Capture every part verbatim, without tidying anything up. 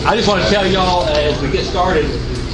I just want to tell y'all uh, as we get started,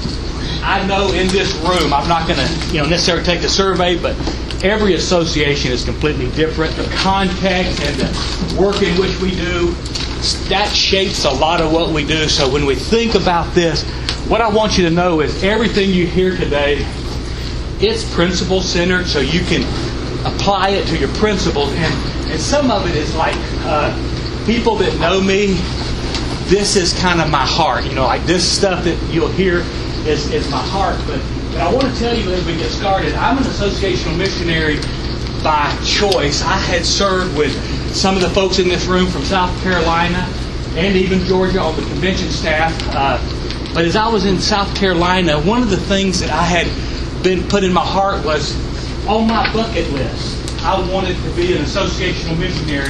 I know in this room, I'm not going to you know, necessarily take a survey, but every association is completely different. The context and the work in which we do, that shapes a lot of what we do. So when we think about this, what I want you to know is everything you hear today, it's principle-centered, so you can apply it to your principles. And, and some of it is like uh, people that know me, this is kind of my heart. You know, like this stuff that you'll hear is, is my heart. But, but I want to tell you as we get started, I'm an associational missionary by choice. I had served with some of the folks in this room from South Carolina and even Georgia on the convention staff. Uh, but as I was in South Carolina, one of the things that I had been put in my heart was on my bucket list. I wanted to be an associational missionary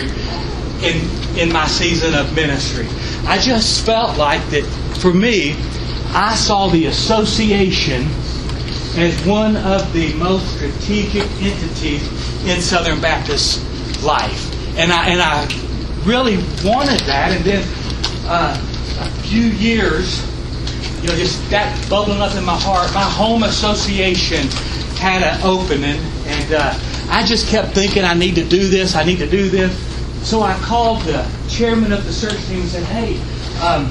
in in my season of ministry. I just felt like that for me, I saw the association as one of the most strategic entities in Southern Baptist life. And I and I really wanted that. And then uh, a few years, you know, just that bubbling up in my heart, my home association had an opening. And uh, I just kept thinking, I need to do this, I need to do this. So I called the chairman of the search team and said, hey, um,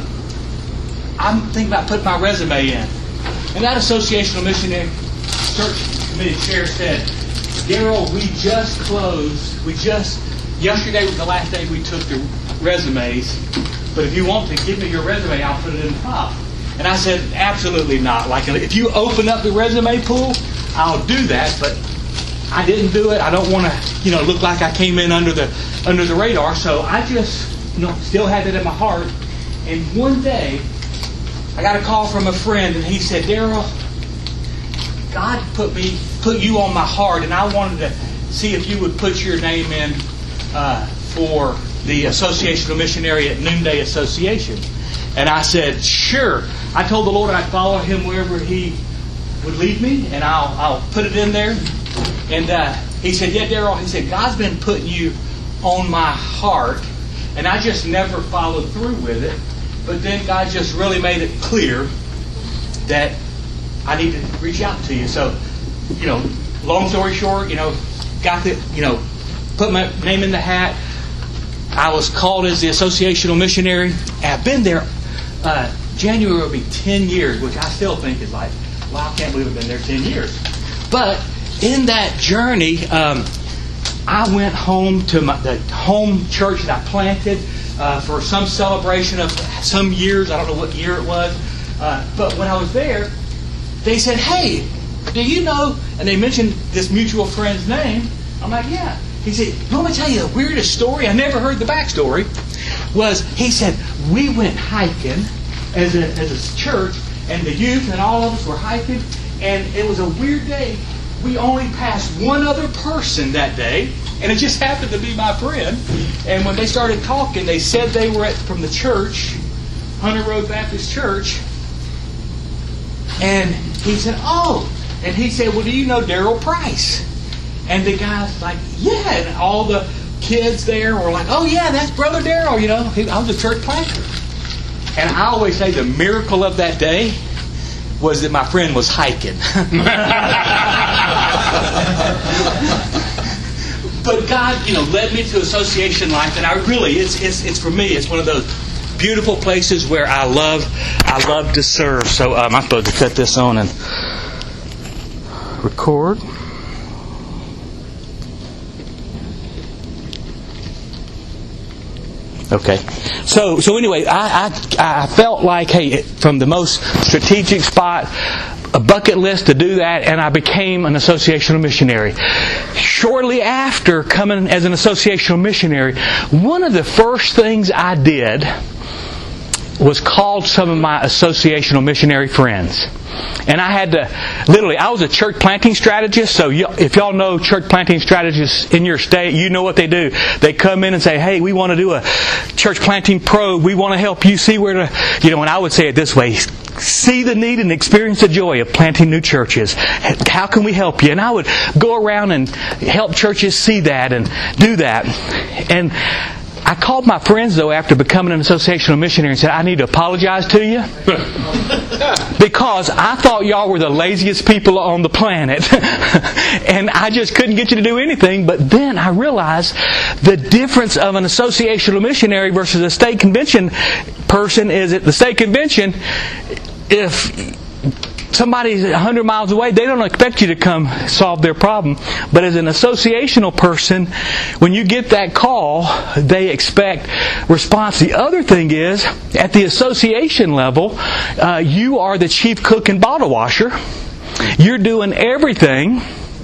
I'm thinking about putting my resume in. And that associational missionary search committee chair said, Daryl, we just closed, we just, yesterday was the last day we took the resumes, but if you want to give me your resume, I'll put it in the file. And I said, absolutely not. Like, if you open up the resume pool, I'll do that, but I didn't do it. I don't want to, you know, look like I came in under the under the radar. So I just, you know, still had it in my heart. And one day, I got a call from a friend, and he said, Daryl, God put me, put you on my heart, and I wanted to see if you would put your name in uh, for the Associational Missionary at Noonday Association. And I said, sure. I told the Lord I'd follow Him wherever He would lead me, and I'll I'll put it in there. And uh, he said, yeah, Daryl, he said, God's been putting you on my heart, and I just never followed through with it. But then God just really made it clear that I need to reach out to you. So, you know, long story short, you know, got the, you know, put my name in the hat. I was called as the associational missionary. And I've been there. Uh, January will be ten years, which I still think is like, wow, I can't believe I've been there ten years. But in that journey, um, I went home to my, the home church that I planted uh, for some celebration of some years. I don't know what year it was. Uh, but when I was there, they said, hey, do you know, and they mentioned this mutual friend's name. I'm like, yeah. He said, you want me to tell you the weirdest story? I never heard the backstory. Was, he said, we went hiking as a, as a church, and the youth and all of us were hiking, and it was a weird day. We only passed one other person that day, and it just happened to be my friend. And when they started talking, they said they were at, from the church, Hunter Road Baptist Church. And he said, oh. And he said, well, do you know Daryl Price? And the guy's like, yeah. And all the kids there were like, oh, yeah, that's Brother Daryl. You know, he, I was a church planter. And I always say the miracle of that day was that my friend was hiking. But God, you know, led me to association life, and I really, it's it's it's for me, it's one of those beautiful places where I love I love to serve. So um, I'm supposed to cut this on and record. Okay, so so anyway, I, I I felt like, hey, from the most strategic spot, a bucket list to do that, and I became an associational missionary. Shortly after coming as an associational missionary, one of the first things I did was called some of my associational missionary friends. And I had to, literally, I was a church planting strategist, so y- if y'all know church planting strategists in your state, you know what they do. They come in and say, hey, we want to do a church planting probe. We want to help you see where to, you know, and I would say it this way, see the need and experience the joy of planting new churches. How can we help you? And I would go around and help churches see that and do that. And I called my friends, though, after becoming an associational missionary and said, I need to apologize to you because I thought y'all were the laziest people on the planet. And I just couldn't get you to do anything. But then I realized the difference of an associational missionary versus a state convention person is at the state convention, if somebody's a hundred miles away, they don't expect you to come solve their problem. But as an associational person, when you get that call, they expect response. The other thing is, at the association level, uh, you are the chief cook and bottle washer. You're doing everything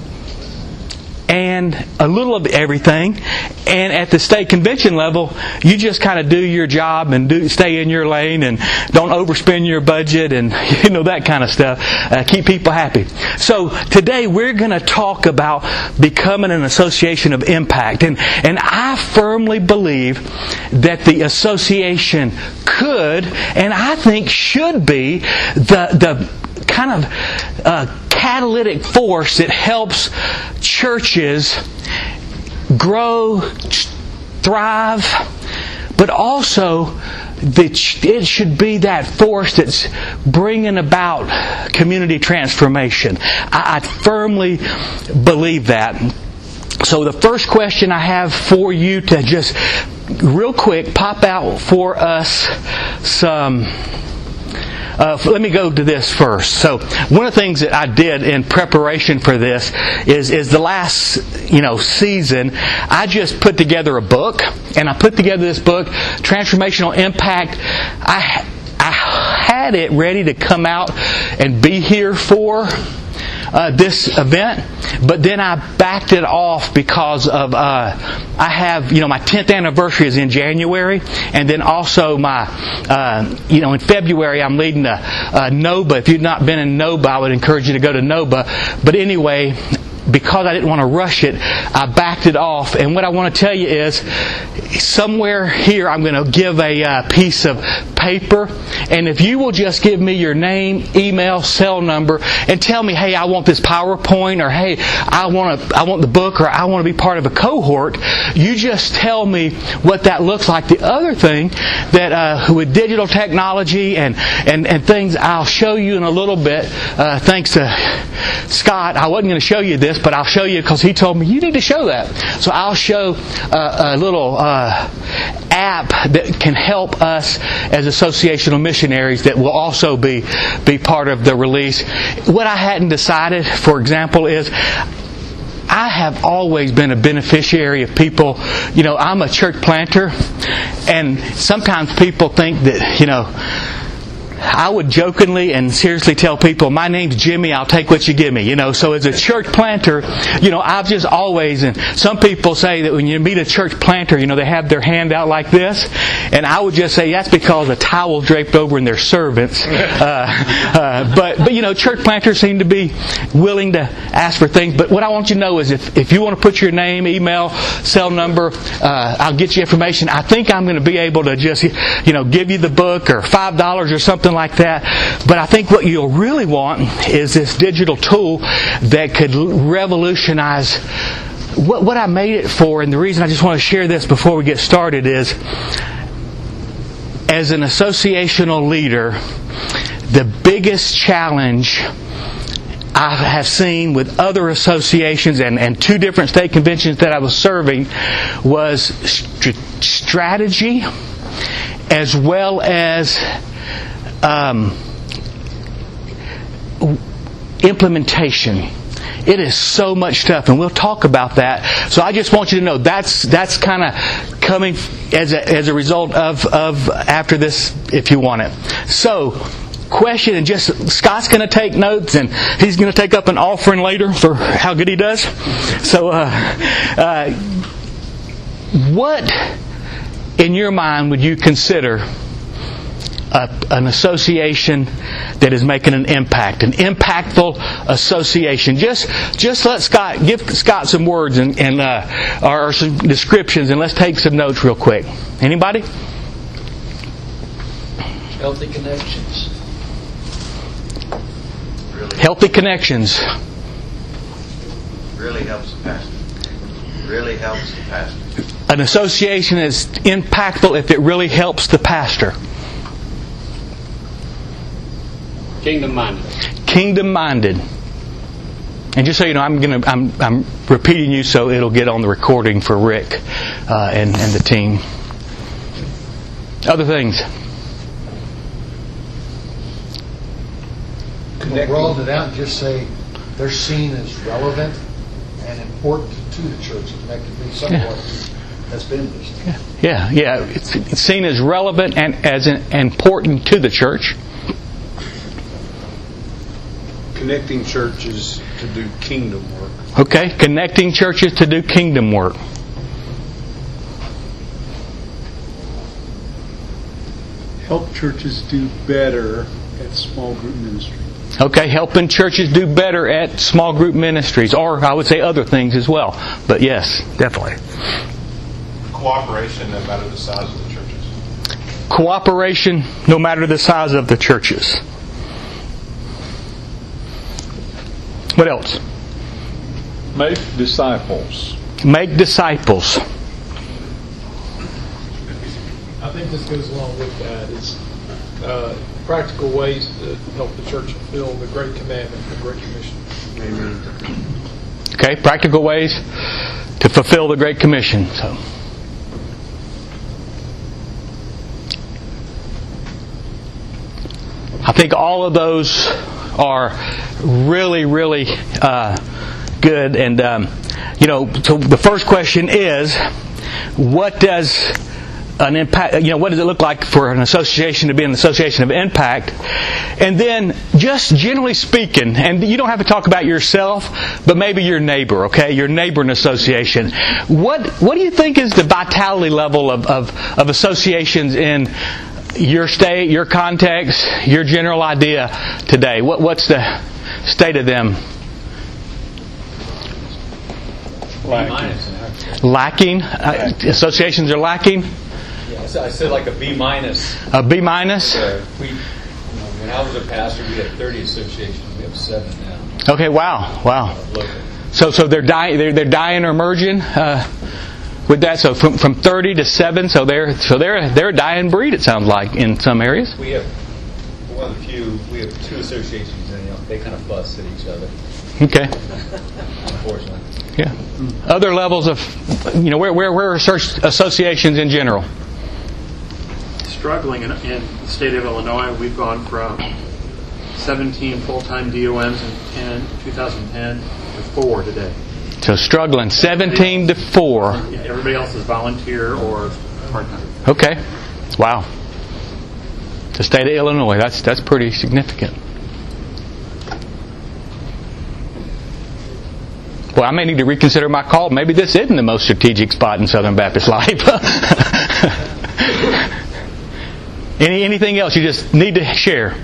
and a little of everything. And at the state convention level, you just kind of do your job and do stay in your lane and don't overspend your budget and you know that kind of stuff. Uh, keep people happy. So today we're going to talk about becoming an association of impact. And and I firmly believe that the association could and I think should be the the kind of uh, catalytic force that helps churches grow, thrive, but also that it should be that force that's bringing about community transformation. I, I firmly believe that. So the first question I have for you to just real quick pop out for us some... Uh, let me go to this first. So, one of the things that I did in preparation for this is, is the last, you know, season, I just put together a book, and I put together this book, Transformational Impact. I, I had it ready to come out and be here for Uh, this event, but then I backed it off because of uh, I have, you know, my tenth anniversary is in January, and then also my uh, you know in February I'm leading a, a NOBA. If you've not been in NOBA, I would encourage you to go to NOBA. But anyway, because I didn't want to rush it, I backed it off. And what I want to tell you is, somewhere here I'm going to give a uh, piece of paper. And if you will just give me your name, email, cell number, and tell me, hey, I want this PowerPoint, or hey, I want to, I want the book, or I want to be part of a cohort. You just tell me what that looks like. The other thing that uh, with digital technology and, and, and things I'll show you in a little bit, uh, thanks to Scott, I wasn't going to show you this, but I'll show you because he told me you need to show that. So I'll show uh, a little uh, app that can help us as associational missionaries that will also be be part of the release. What I hadn't decided, for example, is I have always been a beneficiary of people. You know, I'm a church planter, and sometimes people think that, you know, I would jokingly and seriously tell people, my name's Jimmy, I'll take what you give me. You know, so as a church planter, you know, I've just always, and some people say that when you meet a church planter, you know, they have their hand out like this. And I would just say that's because a towel draped over in their servants. Uh, uh, but, but, you know, church planters seem to be willing to ask for things. But what I want you to know is if, if you want to put your name, email, cell number, uh, I'll get you information. I think I'm going to be able to just, you know, give you the book or five dollars or something like that. But I think what you'll really want is this digital tool that could revolutionize what, what I made it for. And the reason I just want to share this before we get started is, as an associational leader, the biggest challenge I have seen with other associations and, and two different state conventions that I was serving was st- strategy as well as Um, implementation. It is so much stuff, and we'll talk about that. So I just want you to know that's that's kind of coming as a as a result of of after this, if you want it. So, question, and just Scott's going to take notes, and he's going to take up an offering later for how good he does. So, uh, uh, what in your mind would you consider A, an association that is making an impact, an impactful association? Just, just let Scott give Scott some words and, and uh, or, or some descriptions, and let's take some notes real quick. Anybody? Healthy connections. Really Healthy connections. Really helps the pastor. Really helps the pastor. an association is impactful if it really helps the pastor? Kingdom-minded. Kingdom-minded. And just so you know, I'm gonna I'm I'm repeating you so it'll get on the recording for Rick uh, and and the team. Other things. We'll broaden it out and just say they're seen as relevant and important to the church, and that could be some of what has been listed. Yeah, yeah, yeah. It's, it's seen as relevant and as an, important to the church. Connecting churches to do kingdom work. Okay, connecting churches to do kingdom work. Help churches do better at small group ministry. Okay, helping churches do better at small group ministries, or I would say other things as well. But yes, definitely. Cooperation, no matter the size of the churches. Cooperation, no matter the size of the churches. What else? Make disciples. Make disciples. I think this goes along with that. It's uh, practical ways to help the church fulfill the Great Commandment, the Great Commission. Amen. Okay, practical ways to fulfill the Great Commission. So, I think all of those are really, really uh, good. And um, you know, so the first question is, what does an impact, you know, what does it look like for an association to be an association of impact? And then, just generally speaking, and you don't have to talk about yourself, but maybe your neighbor, okay, your neighboring association. What what do you think is the vitality level of, of, of associations in your state, your context, your general idea today? What what's the state of them? Lacking. Lacking? Uh, associations are lacking? Yeah, so I said like a B minus. A B minus? Uh, we, you know, when I was a pastor, we had thirty associations. We have seven now. Okay, wow, wow. Local. So so they're dying, they're, they're dying or merging uh, with that. So from from thirty to seven, so they're so they're they're a dying breed. It sounds like in some areas. We have one of the few. We have two associations, and you know, they kind of fuss at each other. Okay. Unfortunately. Yeah. Other levels of, you know, where where where are church associations in general? Struggling in, in the state of Illinois, we've gone from seventeen full-time D O Ms in, in two thousand ten to four today. So struggling, seventeen to four. Yeah, everybody else is volunteer or part-time. Okay. Wow. The state of Illinois, that's that's pretty significant. Well, I may need to reconsider my call. Maybe this isn't the most strategic spot in Southern Baptist life. Any anything else you just need to share?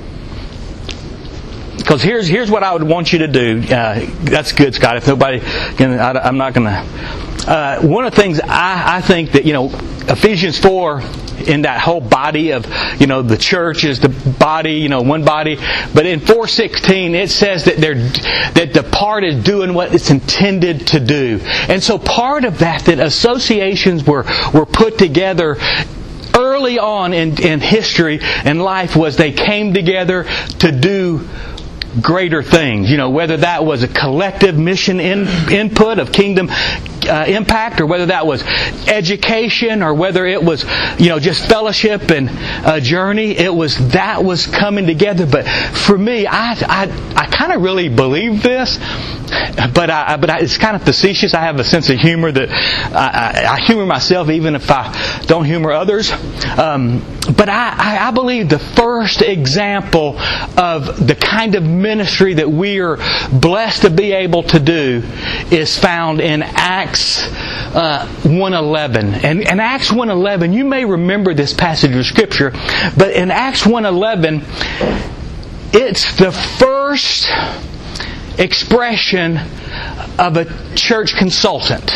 Because here's here's what I would want you to do. Uh, that's good, Scott. If nobody, can, I, I'm not going to. Uh, one of the things I, I think that, you know, Ephesians four, in that whole body of, you know, the church is the body, you know, one body. But in four sixteen, it says that they're that the part is doing what it's intended to do. And so part of that, that associations were were put together early on in, in history and life, was they came together to do greater things. You know, whether that was a collective mission in, input of kingdom uh, impact, or whether that was education, or whether it was, you know, just fellowship and a journey. It was that was coming together. But for me, I I, I kind of really believe this. But I, but I, it's kind of facetious. I have a sense of humor that I, I, I humor myself even if I don't humor others. Um, but I, I, I believe the first example of the kind of ministry that we are blessed to be able to do is found in Acts uh, one eleven. And in Acts one eleven, you may remember this passage of Scripture, but in Acts one eleven, it's the first expression of a church consultant.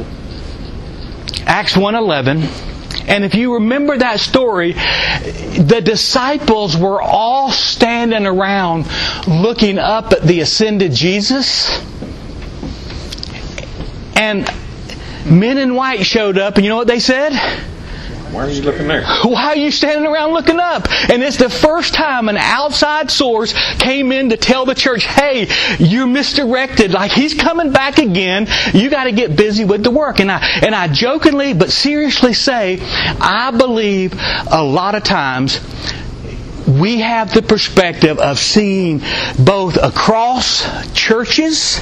Acts one eleven. And if you remember that story, the disciples were all standing around looking up at the ascended Jesus. And Men in white showed up, and you know what they said? Why are you looking there? Why are you standing around looking up? And it's the first time an outside source came in to tell the church, hey, you're misdirected. Like, He's coming back again. You got to get busy with the work. And I, and I jokingly but seriously say, I believe a lot of times we have the perspective of seeing both across churches,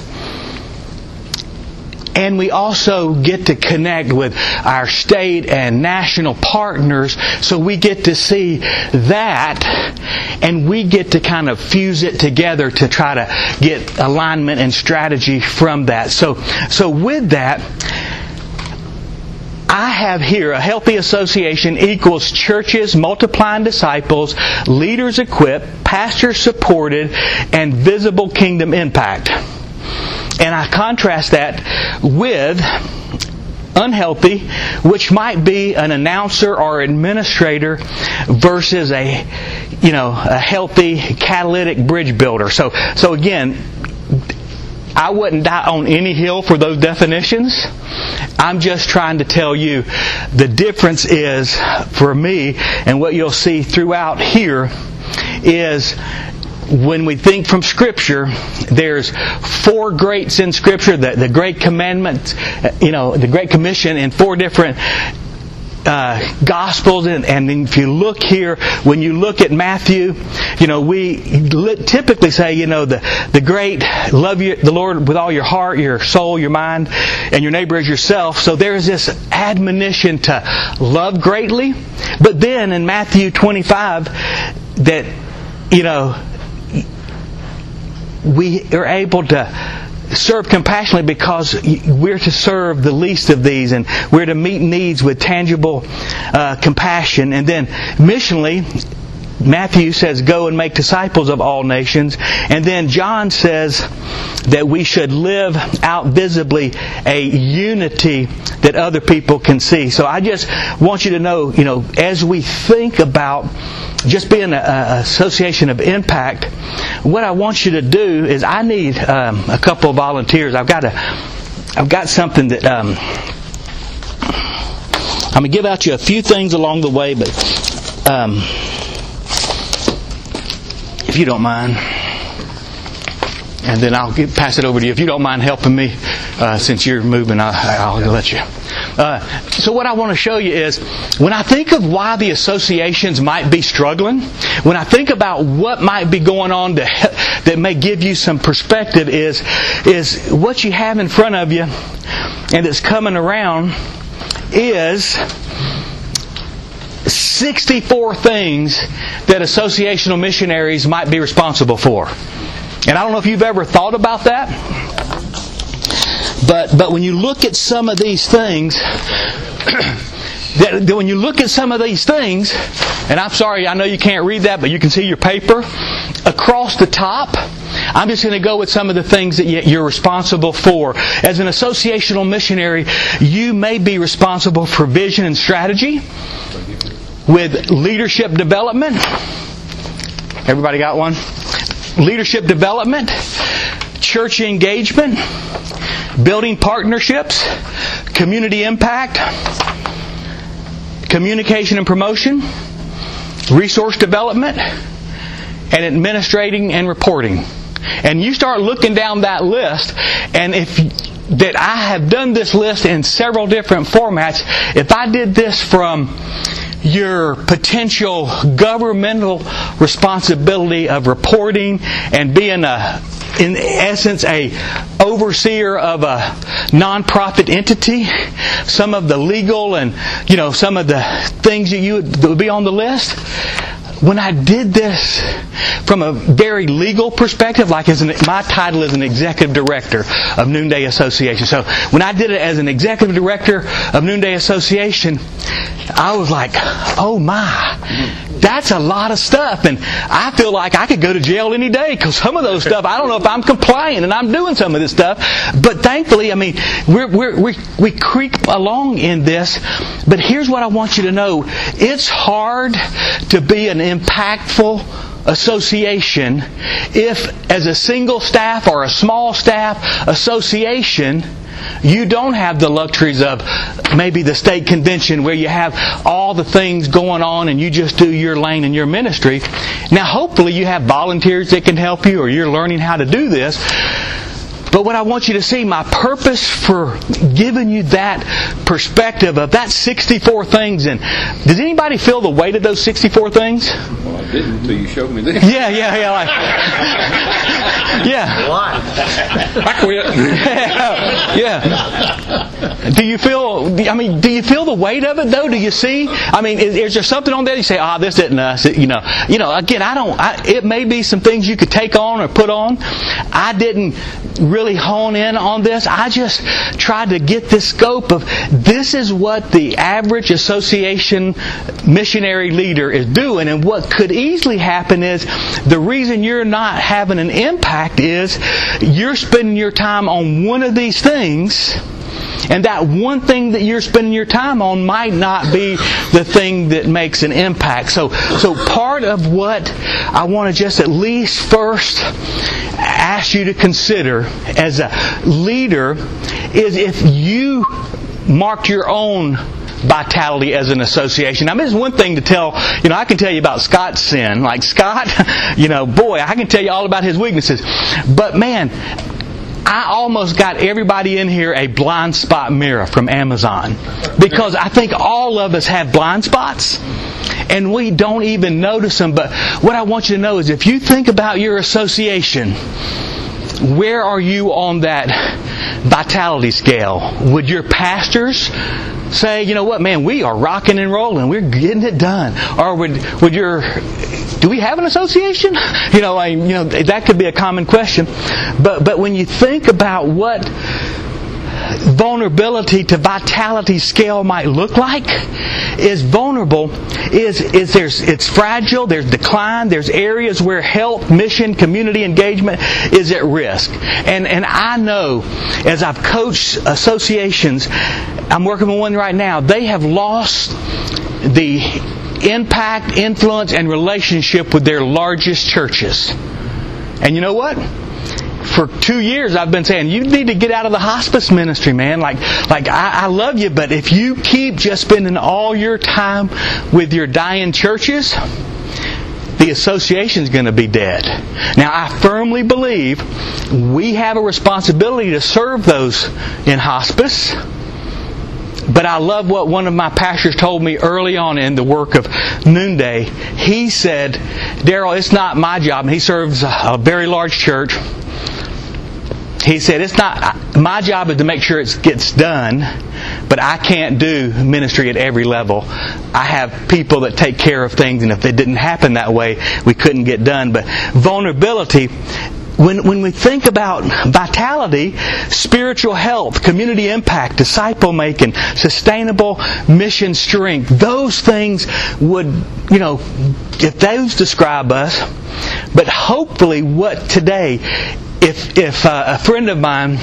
and we also get to connect with our state and national partners, so we get to see that, and we get to kind of fuse it together to try to get alignment and strategy from that. So, so with that, I have here a healthy association equals churches multiplying disciples, leaders equipped, pastors supported, and visible kingdom impact. And I contrast that with unhealthy, which might be an announcer or administrator versus a, you know, a healthy catalytic bridge builder. So, so again, I wouldn't die on any hill for those definitions. I'm just trying to tell you the difference is, for me, and what you'll see throughout here is, when we think from Scripture, there's four greats in Scripture, the, the Great Commandment, you know, the Great Commission in four different uh, Gospels. And, and if you look here, when you look at Matthew, you know, we typically say, you know, the, the great, love you, the Lord with all your heart, your soul, your mind, and your neighbor as yourself. So there's this admonition to love greatly. But then in Matthew twenty-five, that, you know, we are able to serve compassionately because we're to serve the least of these, and we're to meet needs with tangible uh, compassion. And then missionally, Matthew says, go and make disciples of all nations. And then John says that we should live out visibly a unity that other people can see. So I just want you to know, you know, as we think about just being an association of impact, what I want you to do is, I need um, a couple of volunteers. I've got a, I've got something that um, I'm going to give out you a few things along the way, but um, if you don't mind, and then I'll get, pass it over to you. If you don't mind helping me, uh, since you're moving, I'll, I'll let you. Uh, so what I want to show you is, when I think of why the associations might be struggling, when I think about what might be going on to, that may give you some perspective, is, is what you have in front of you and it's coming around is sixty-four things that associational missionaries might be responsible for. And I don't know if you've ever thought about that, but but when you look at some of these things, that, that when you look at some of these things, and I'm sorry, I know you can't read that, but you can see your paper across the top. I'm just going to go with some of the things that you're responsible for. As an associational missionary, you may be responsible for vision and strategy, with leadership development. Everybody got one? Leadership development, church engagement, building partnerships, community impact, communication and promotion, resource development, and administrating and reporting. And you start looking down that list, and if that I have done this list in several different formats, if I did this from your potential governmental responsibility of reporting and being a, in essence, a overseer of a nonprofit entity, some of the legal and, you know, some of the things that you would, that would be on the list. When I did this from a very legal perspective, like as an, my title is an executive director of Noonday Association. So when I did it as an executive director of Noonday Association, I was like, oh my, that's a lot of stuff. And I feel like I could go to jail any day, because some of those stuff, I don't know if I'm compliant and I'm doing some of this stuff. But thankfully, I mean, we're, we're, we we creep along in this. But here's what I want you to know. It's hard to be an impactful association if, as a single staff or a small staff association, You don't have the luxuries of maybe the state convention where you have all the things going on and you just do your lane and your ministry. Now, hopefully you have volunteers that can help you, or you're learning how to do this. But what I want you to see, my purpose for giving you that perspective of that sixty-four things, and does anybody feel the weight of those sixty-four things? Well, I didn't until you showed me this. Yeah, yeah, yeah. Like, yeah. I quit. Yeah. Do you feel, I mean, do you feel the weight of it though? Do you see? I mean, is, is there something on there you say, ah, oh, this isn't us, you know. You know, again, I don't, I, it may be some things you could take on or put on. I didn't really hone in on this. I just tried to get this scope of this is what the average association missionary leader is doing, and what could easily happen is the reason you're not having an impact is you're spending your time on one of these things, and that one thing that you're spending your time on might not be the thing that makes an impact. So, so part of what I want to just at least first ask you to consider as a leader is if you marked your own vitality as an association. I mean, it's one thing to tell, you know, I can tell you about Scott's sin. Like Scott, you know, boy, I can tell you all about his weaknesses. But man, I almost got everybody in here a blind spot mirror from Amazon, because I think all of us have blind spots and we don't even notice them. But what I want you to know is if you think about your association, where are you on that vitality scale? Would your pastors say, you know what, man, we are rocking and rolling, we're getting it done? Or would would your do we have an association? You know, I, you know that could be a common question. But but when you think about what vulnerability to vitality scale might look like, is vulnerable is is there's it's fragile, there's decline, there's areas where health, mission, community engagement is at risk. And and I know as I've coached associations, I'm working with one right now, they have lost the impact, influence, and relationship with their largest churches. And you know what? For two years I've been saying, you need to get out of the hospice ministry, man. Like, like I, I love you, but if you keep just spending all your time with your dying churches, the association's going to be dead. Now, I firmly believe we have a responsibility to serve those in hospice. But I love what one of my pastors told me early on in the work of Noonday. He said, Daryl, it's not my job. And he serves a very large church. He said, it's not, my job is to make sure it gets done, but I can't do ministry at every level. I have people that take care of things, and if it didn't happen that way, we couldn't get done. But vulnerability, When when we think about vitality, spiritual health, community impact, disciple making, sustainable mission strength, those things would, you know, if those describe us. But hopefully what today, if if uh, a friend of mine,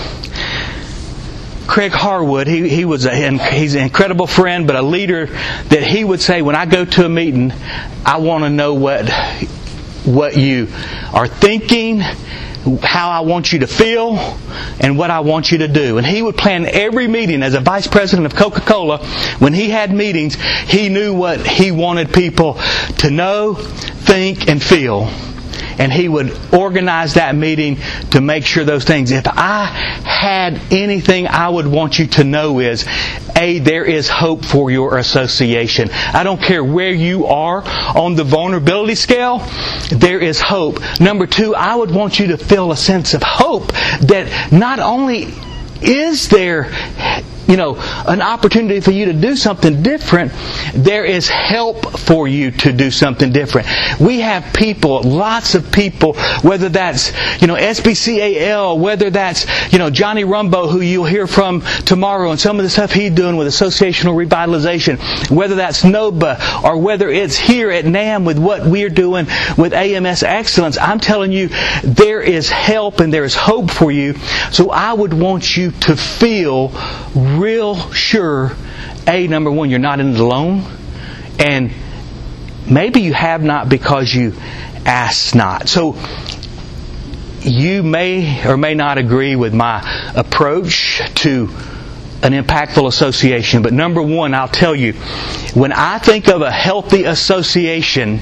Craig Harwood, he he was a, he's an incredible friend, but a leader that he would say, when I go to a meeting, I want to know what what you are thinking, how I want you to feel, and what I want you to do. And he would plan every meeting as a vice president of Coca-Cola. When he had meetings, he knew what he wanted people to know, think, and feel. And he would organize that meeting to make sure those things. If I had anything I would want you to know is, A, there is hope for your association. I don't care where you are on the vulnerability scale, there is hope. Number two, I would want you to feel a sense of hope that not only is there, you know, an opportunity for you to do something different, there is help for you to do something different. We have people, lots of people, whether that's, you know, S B C A L, whether that's, you know, Johnny Rumbo, who you'll hear from tomorrow, and some of the stuff he's doing with associational revitalization, whether that's N O B A, or whether it's here at NAM with what we're doing with A M S Excellence. I'm telling you, there is help and there is hope for you. So I would want you to feel real sure, A, number one, you're not in it alone, and maybe you have not because you ask not. So you may or may not agree with my approach to an impactful association. But number one, I'll tell you, when I think of a healthy association,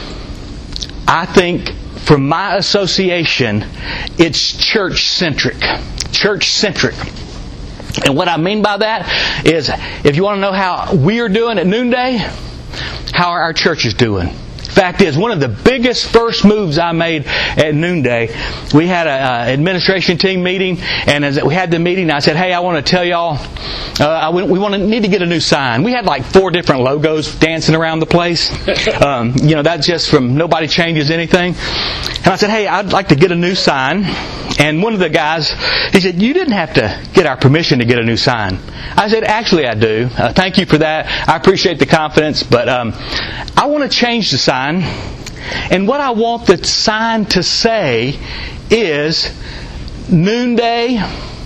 I think for my association, it's church-centric. Church-centric. And what I mean by that is, if you want to know how we're doing at Noonday, how are our churches doing? Fact is, one of the biggest first moves I made at Noonday, we had an administration team meeting, and as we had the meeting, I said, hey, I want to tell y'all, uh, we want to need to get a new sign. We had like four different logos dancing around the place. Um, you know, that's just from Nobody Changes Anything. And I said, hey, I'd like to get a new sign. And one of the guys, he said, you didn't have to get our permission to get a new sign. I said, actually I do. Uh, thank you for that. I appreciate the confidence, but um, I want to change the sign. And what I want the sign to say is Noonday,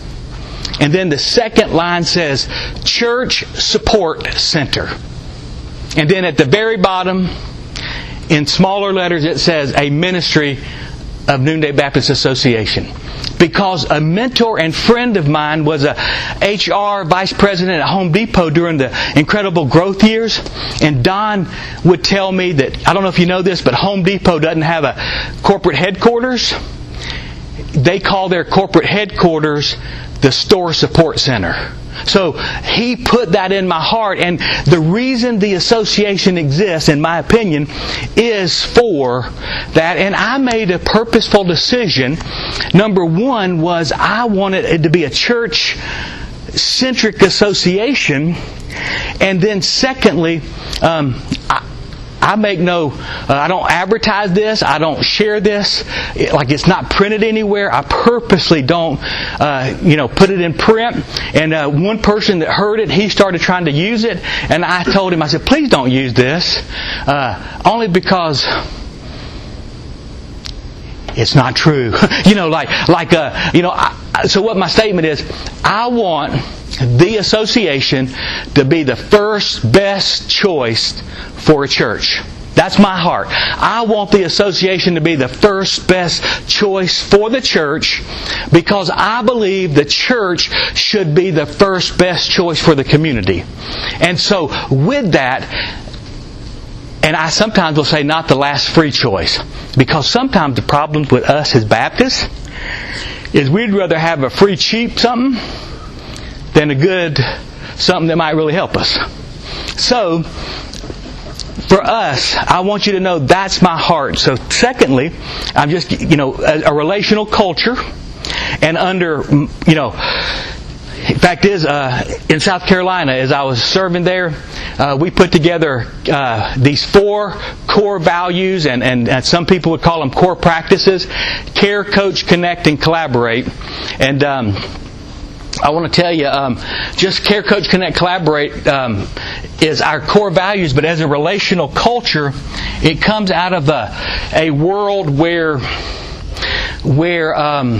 and then the second line says Church Support Center. And then at the very bottom, in smaller letters, it says a ministry of Noonday Baptist Association. Because a mentor and friend of mine was a H R vice president at Home Depot during the incredible growth years. And Don would tell me that, I don't know if you know this, but Home Depot doesn't have a corporate headquarters. They call their corporate headquarters the Store Support Center. So he put that in my heart, and the reason the association exists, in my opinion, is for that. And I made a purposeful decision. Number one was I wanted it to be a church-centric association, and then secondly, um, I, I make no, uh, I don't advertise this, I don't share this, it, like it's not printed anywhere. I purposely don't, uh, you know, put it in print. And uh, one person that heard it, he started trying to use it, and I told him, I said, please don't use this, uh, only because it's not true. you know, like, like, uh, you know, I, so what my statement is, I want the association to be the first best choice for a church. That's my heart. I want the association to be the first best choice for the church, because I believe the church should be the first best choice for the community. And so with that, and I sometimes will say not the last free choice, because sometimes the problems with us as Baptists is we'd rather have a free cheap something than a good something that might really help us. So for us, I want you to know that's my heart. So secondly, I'm just, you know, a, a relational culture, and under, you know, fact is, uh, in South Carolina, as I was serving there, uh, we put together uh, these four core values, and, and, and some people would call them core practices: care, coach, connect, and collaborate. And um, I want to tell you, um, just care, coach, connect, collaborate um, is our core values, but as a relational culture, it comes out of a, a world where where um,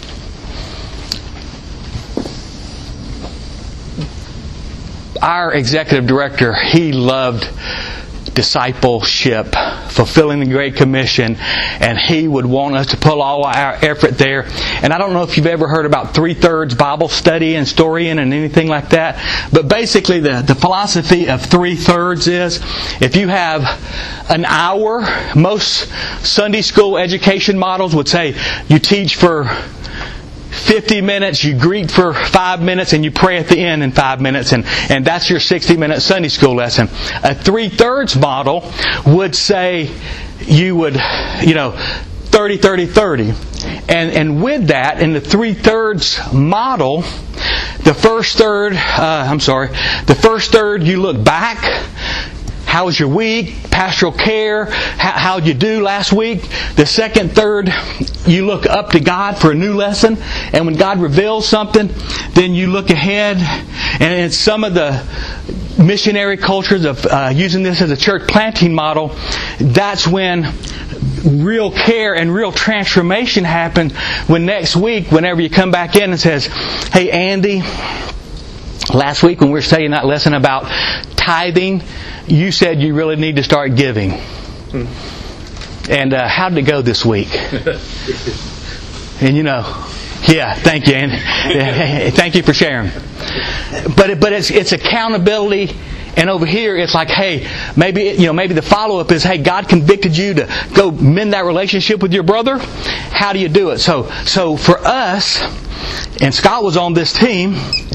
our executive director, he loved discipleship, fulfilling the Great Commission, and he would want us to pull all our effort there. And I don't know if you've ever heard about three-thirds Bible study and storying and anything like that, but basically the, the philosophy of three-thirds is, if you have an hour, most Sunday school education models would say you teach for fifty minutes, you greet for five minutes, and you pray at the end in five minutes, and, and that's your sixty minute Sunday school lesson. A three-thirds model would say you would, you know, thirty, thirty, thirty. And, and with that, in the three-thirds model, the first third, uh, I'm sorry, the first third you look back. How was your week? Pastoral care. How, how'd you do last week? The second third, you look up to God for a new lesson. And when God reveals something, then you look ahead. And in some of the missionary cultures of uh, using this as a church planting model, that's when real care and real transformation happen. When next week, whenever you come back in and says, "Hey, Andy, last week when we were studying that lesson about tithing, you said you really need to start giving." Hmm. And uh, how did it go this week? And you know, yeah, thank you, and thank you for sharing. But it, but it's it's accountability. And over here, it's like, hey, maybe you know, maybe the follow-up is, hey, God convicted you to go mend that relationship with your brother. How do you do it? So, so for us, and Scott was on this team.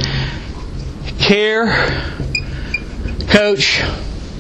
Care, coach,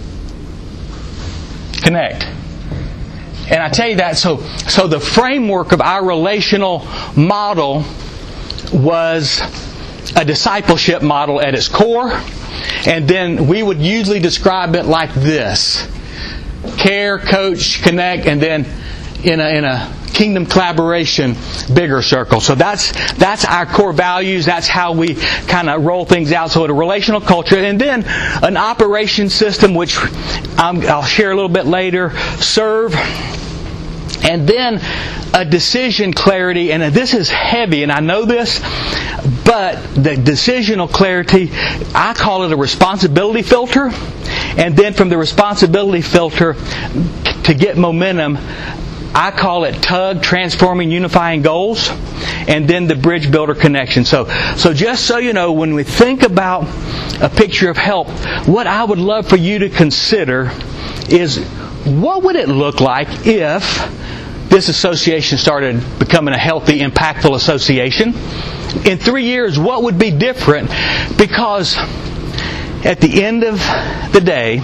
connect. And I tell you that, so so the framework of our relational model was a discipleship model at its core. And then we would usually describe it like this: care, coach, connect, and then in a, in a kingdom collaboration bigger circle. So that's that's our core values. That's how we kind of roll things out. So a relational culture, and then an operation system, which I'm, I'll share a little bit later. Serve, and then a decision clarity. And this is heavy, and I know this. But the decisional clarity, I call it a responsibility filter. And then from the responsibility filter, to get momentum, I call it tug, transforming, unifying goals. And then the bridge builder connection. So, so just so you know, when we think about a picture of help, what I would love for you to consider is, what would it look like if this association started becoming a healthy, impactful association? In three years, what would be different? Because at the end of the day,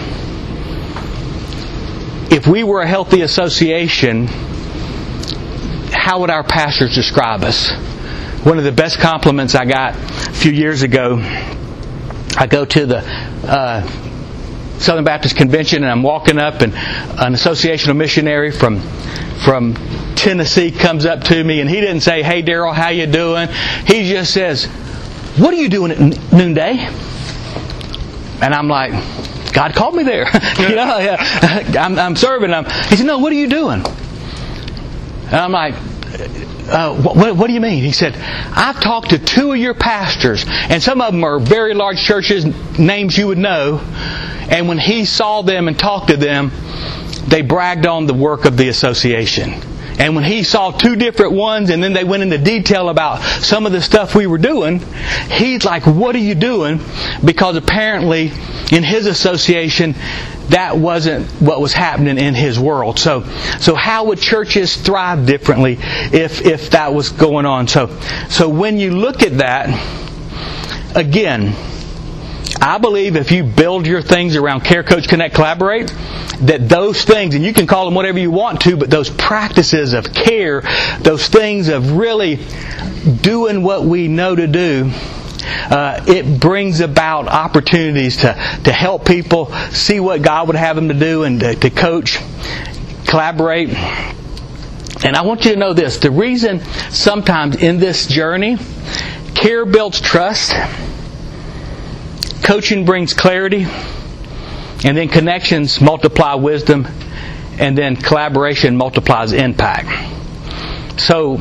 if we were a healthy association, how would our pastors describe us? One of the best compliments I got a few years ago, I go to the uh, Southern Baptist Convention, and I'm walking up, and an associational missionary from from Tennessee comes up to me, and he didn't say, "Hey, Daryl, how you doing?" He just says, "What are you doing at noonday?" And I'm like, God called me there. you know, yeah, I'm, I'm serving. I'm, he said, "No, what are you doing?" And I'm like, uh, what, what do you mean? He said, "I've talked to two of your pastors, and some of them are very large churches, names you would know. And when he saw them and talked to them, they bragged on the work of the association. And when he saw two different ones, and then they went into detail about some of the stuff we were doing, he's like, what are you doing?" Because apparently in his association, that wasn't what was happening in his world. So, so how would churches thrive differently if if that was going on? So, so when you look at that, again, I believe if you build your things around care, coach, connect, collaborate, that those things, and you can call them whatever you want to, but those practices of care, those things of really doing what we know to do, uh, it brings about opportunities to, to help people see what God would have them to do, and to, to coach, collaborate. And I want you to know this: the reason sometimes in this journey, care builds trust, coaching brings clarity, and then connections multiply wisdom, and then collaboration multiplies impact. So,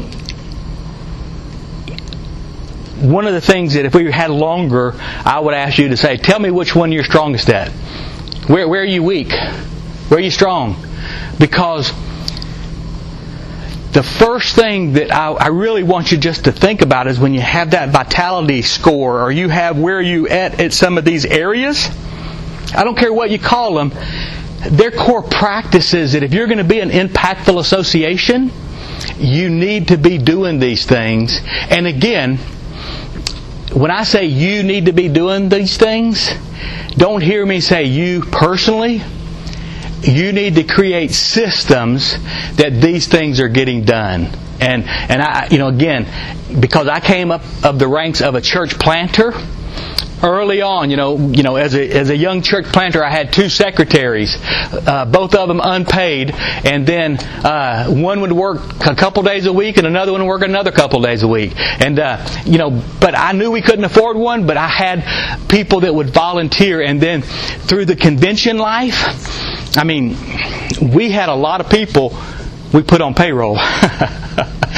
one of the things that if we had longer, I would ask you to say, tell me which one you're strongest at. Where, where are you weak? Where are you strong? Because the first thing that I, I really want you just to think about is when you have that vitality score, or you have where you at at some of these areas, I don't care what you call them, they're core practices that if you're going to be an impactful association, you need to be doing these things. And again, when I say you need to be doing these things, don't hear me say you personally. You need to create systems that these things are getting done. And and I, you know, again, because I came up of the ranks of a church planter early on, you know, you know, as a as a young church planter, I had two secretaries, uh, both of them unpaid, and then uh, one would work a couple days a week, and another one would work another couple days a week. And uh, you know, but I knew we couldn't afford one, but I had people that would volunteer, and then through the convention life, I mean, we had a lot of people we put on payroll.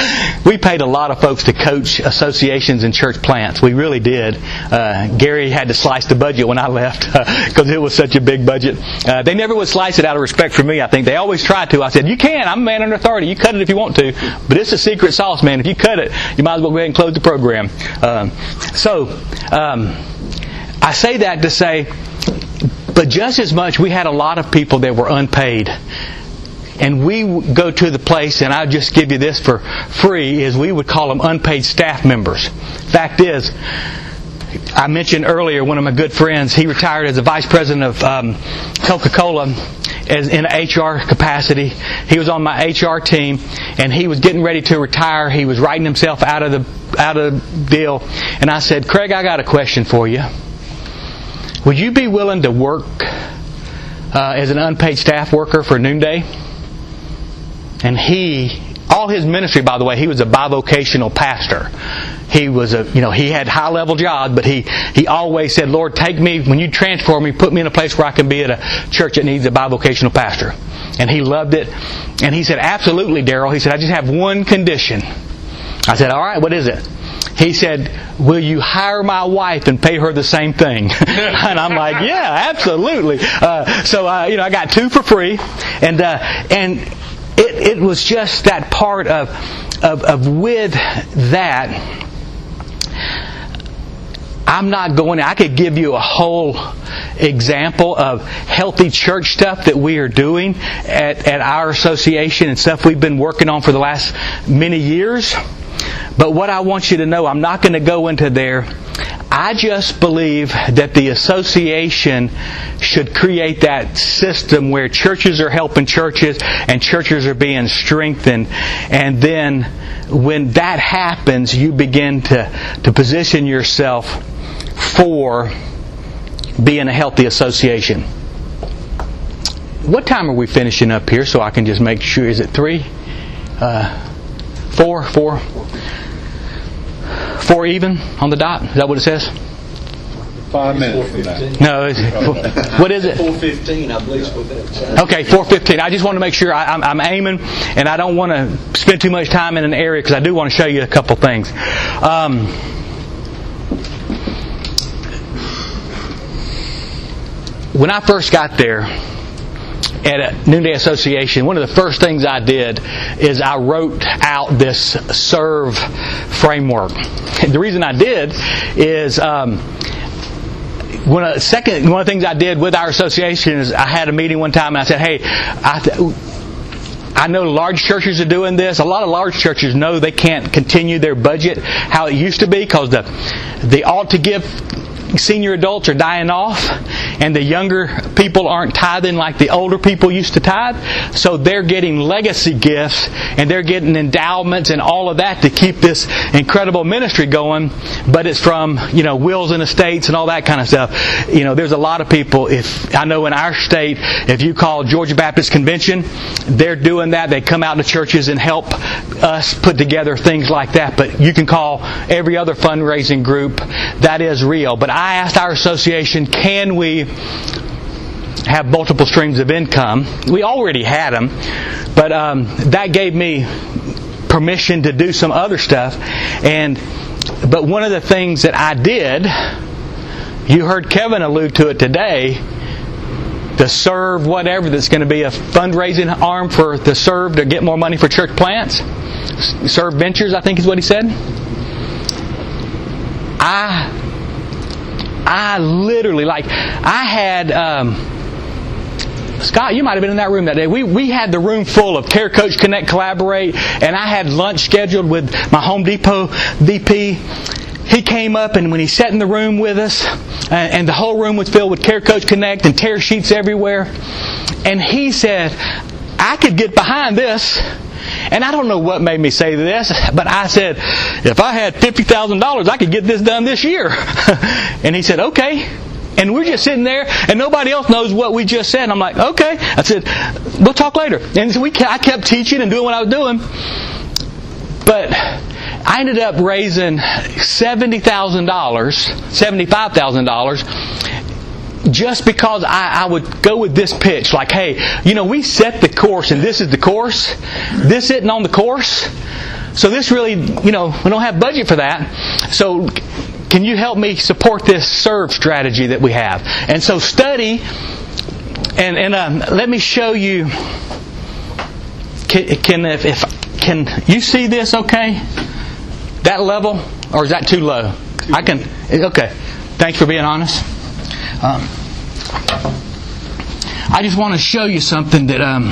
we paid a lot of folks to coach associations and church plants. We really did. Uh, Gary had to slice the budget when I left because uh, it was such a big budget. Uh, they never would slice it out of respect for me, I think. They always tried to. I said, you can. I'm a man under authority. You cut it if you want to. But it's a secret sauce, man. If you cut it, you might as well go ahead and close the program. Um, so, um, I say that to say, but just as much, we had a lot of people that were unpaid. And we go to the place, and I'll just give you this for free, is we would call them unpaid staff members. Fact is, I mentioned earlier one of my good friends, he retired as a vice president of um, Coca-Cola as in an H R capacity. He was on my H R team, and he was getting ready to retire. He was writing himself out of the out of the deal. And I said, Craig, I got a question for you. Would you be willing to work uh, as an unpaid staff worker for Noonday? And he, all his ministry, by the way, he was a bivocational pastor. He was a, you know, he had high level job, but he, he always said, Lord, take me, when you transform me, put me in a place where I can be at a church that needs a bivocational pastor. And he loved it. And he said, absolutely, Daryl. He said, I just have one condition. I said, all right, what is it? He said, will you hire my wife and pay her the same thing? And I'm like, yeah, absolutely. Uh, so, uh, you know, I got two for free. And, uh, and it, it was just that part of, of, of with that, I'm not going, I could give you a whole example of healthy church stuff that we are doing at, at our association and stuff we've been working on for the last many years. But what I want you to know, I'm not going to go into there. I just believe that the association should create that system where churches are helping churches and churches are being strengthened. And then when that happens, you begin to, to position yourself for being a healthy association. What time are we finishing up here so I can just make sure? Is it three? Uh, four? Four? Four even on the dot? Is that what it says? Five minutes from that. No, it's, what is it? four fifteen, I believe is what that says. Okay, four fifteen. I just want to make sure I, I'm, I'm aiming, and I don't want to spend too much time in an area because I do want to show you a couple things. Um, when I first got there at a Noonday Association, one of the first things I did is I wrote out this serve framework. And the reason I did is um, one of the second one of the things I did with our association is I had a meeting one time and I said, "Hey, I." Th- I know large churches are doing this. A lot of large churches know they can't continue their budget how it used to be because the the ought to give senior adults are dying off and the younger people aren't tithing like the older people used to tithe. So they're getting legacy gifts and they're getting endowments and all of that to keep this incredible ministry going. But it's from, you know, wills and estates and all that kind of stuff. You know, there's a lot of people, if I know in our state, if you call Georgia Baptist Convention, they're doing that. They come out to churches and help us put together things like that. But you can call every other fundraising group. That is real. But I asked our association, can we have multiple streams of income? We already had them, but um, that gave me permission to do some other stuff. And but one of the things that I did, you heard Kevin allude to it today, the serve whatever that's going to be a fundraising arm for the serve to get more money for church plants. Serve Ventures, I think is what he said. I I literally, like, I had, um, Scott, you might have been in that room that day. We we had the room full of Care Coach Connect Collaborate, and I had lunch scheduled with my Home Depot V P. He came up, and when he sat in the room with us, and, and the whole room was filled with Care Coach Connect and tear sheets everywhere, and he said, I could get behind this. And I don't know what made me say this, but I said, if I had fifty thousand dollars, I could get this done this year. And he said, okay. And we're just sitting there, and nobody else knows what we just said. And I'm like, okay. I said, we'll talk later. And so we, I kept teaching and doing what I was doing. But I ended up raising seventy thousand dollars, seventy-five thousand dollars, just because I, I would go with this pitch, like, hey, you know, we set the course and this is the course. This isn't on the course. so this really, you know, we don't have budget for that. So can you help me support this serve strategy that we have? And so study, and and um, let me show you. Can, can if, if can you see this? Okay, that level, or is that too low? I can. Okay. Thanks for being honest. Um, I just want to show you something that. Um,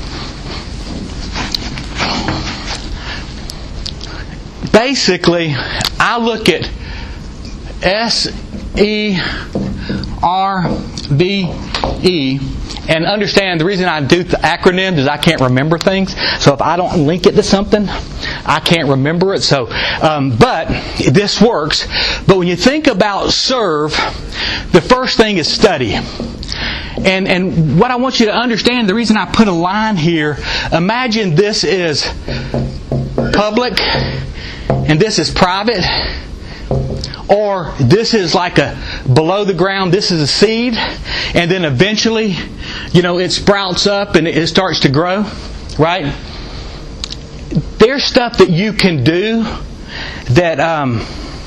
basically, I look at S E R V E and understand the reason I do the acronyms is I can't remember things. So if I don't link it to something, I can't remember it. So, um, but this works. But when you think about serve, the first thing is study. And and what I want you to understand, the reason I put a line here, imagine this is public and this is private. Or this is like a below the ground, this is a seed, and then eventually, you know, it sprouts up and it starts to grow, right? There's stuff that you can do that um,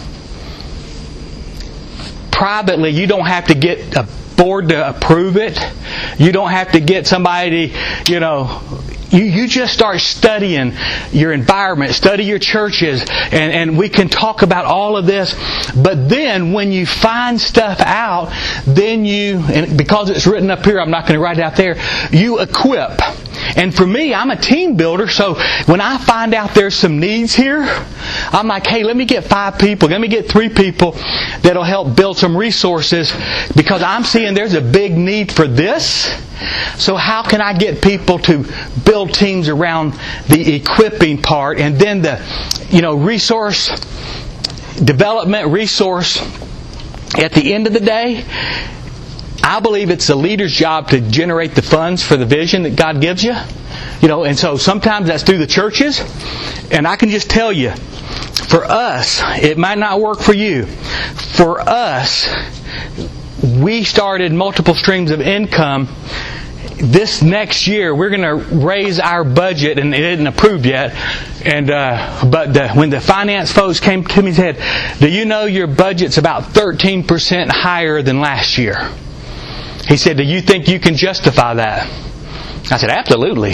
privately you don't have to get a board to approve it. You don't have to get somebody to, you know, You, you just start studying your environment, study your churches, and, and we can talk about all of this. But then when you find stuff out, then you, and because it's written up here, I'm not going to write it out there, you equip. And for me, I'm a team builder, so when I find out there's some needs here, I'm like, hey, let me get five people, let me get three people that'll help build some resources because I'm seeing there's a big need for this. So how can I get people to build teams around the equipping part, and then the, you know, resource development, resource, at the end of the day, I believe it's the leader's job to generate the funds for the vision that God gives you. You know, and so sometimes that's through the churches. And I can just tell you, for us, it might not work for you. For us, we started multiple streams of income. This next year, we're going to raise our budget, and it isn't approved yet. And uh, but the, when the finance folks came to me and said, "Do you know your budget's about thirteen percent higher than last year?" He said, "Do you think you can justify that?" I said, "Absolutely.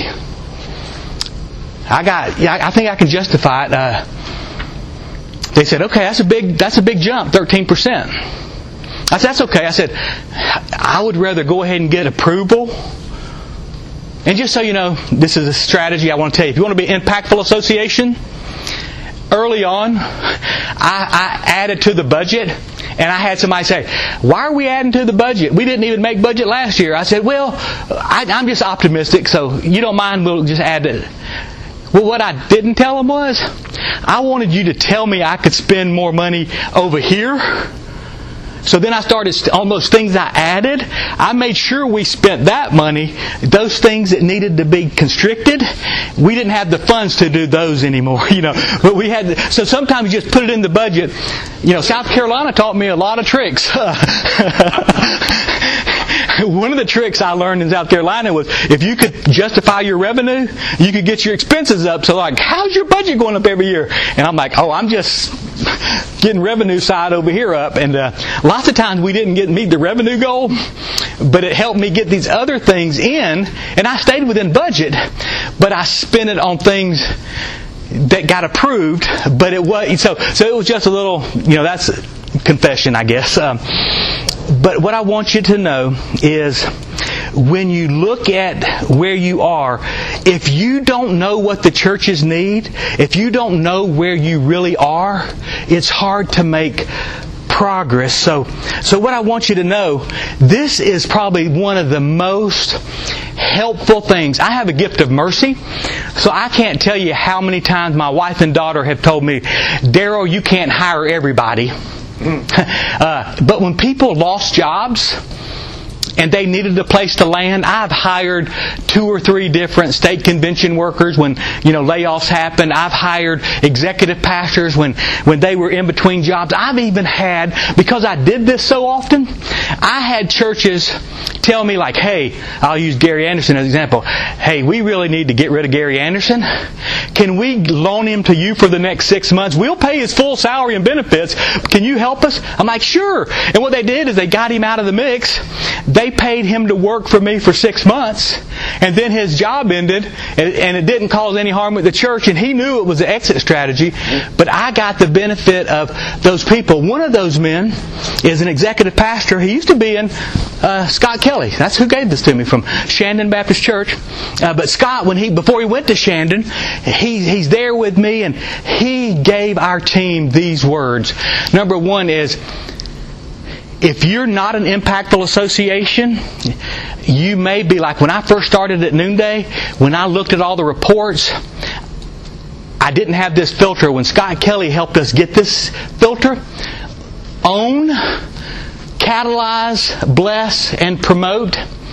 I got. Yeah, I think I can justify it." Uh, they said, "Okay, that's a big. That's a big jump, thirteen percent." I said, "That's okay." I said, "I would rather go ahead and get approval." And just so you know, this is a strategy I want to tell you. If you want to be an impactful association, early on, I, I added to the budget, and I had somebody say, "Why are we adding to the budget? We didn't even make budget last year." I said, "Well, I, I'm just optimistic, so you don't mind, we'll just add it." Well, what I didn't tell them was, I wanted you to tell me I could spend more money over here. So then I started on those things I added. I made sure we spent that money. Those things that needed to be constricted, we didn't have the funds to do those anymore. You know, but we had. So sometimes you just put it in the budget. You know, South Carolina taught me a lot of tricks. One of the tricks I learned in South Carolina was if you could justify your revenue, you could get your expenses up. So like, how's your budget going up every year? And I'm like, oh, I'm just getting revenue side over here up. And uh, lots of times we didn't get meet the revenue goal, but it helped me get these other things in. And I stayed within budget, but I spent it on things that got approved. But it was so so it was just a little, you know, that's confession, I guess. Um, But what I want you to know is when you look at where you are, if you don't know what the churches need, if you don't know where you really are, it's hard to make progress. So, so what I want you to know, this is probably one of the most helpful things. I have a gift of mercy, so I can't tell you how many times my wife and daughter have told me, "Daryl, you can't hire everybody." uh, but when people lost jobs, and they needed a place to land, I've hired two or three different state convention workers when, you know, layoffs happened. I've hired executive pastors when, when they were in between jobs. I've even had, because I did this so often, I had churches tell me like, hey, I'll use Gary Anderson as an example. Hey, we really need to get rid of Gary Anderson. Can we loan him to you for the next six months? We'll pay his full salary and benefits. Can you help us? I'm like, sure. And what they did is they got him out of the mix. They paid him to work for me for six months. And then his job ended, and it didn't cause any harm with the church, and he knew it was an exit strategy. But I got the benefit of those people. One of those men is an executive pastor. He used to be in uh, Scott Kelly. That's who gave this to me, from Shandon Baptist Church. Uh, but Scott, when he before he went to Shandon, he, he's there with me, and he gave our team these words. Number one is, if you're not an impactful association, you may be like when I first started at Noonday, when I looked at all the reports, I didn't have this filter. When Scott Kelly helped us get this filter, own, catalyze, bless, and promote.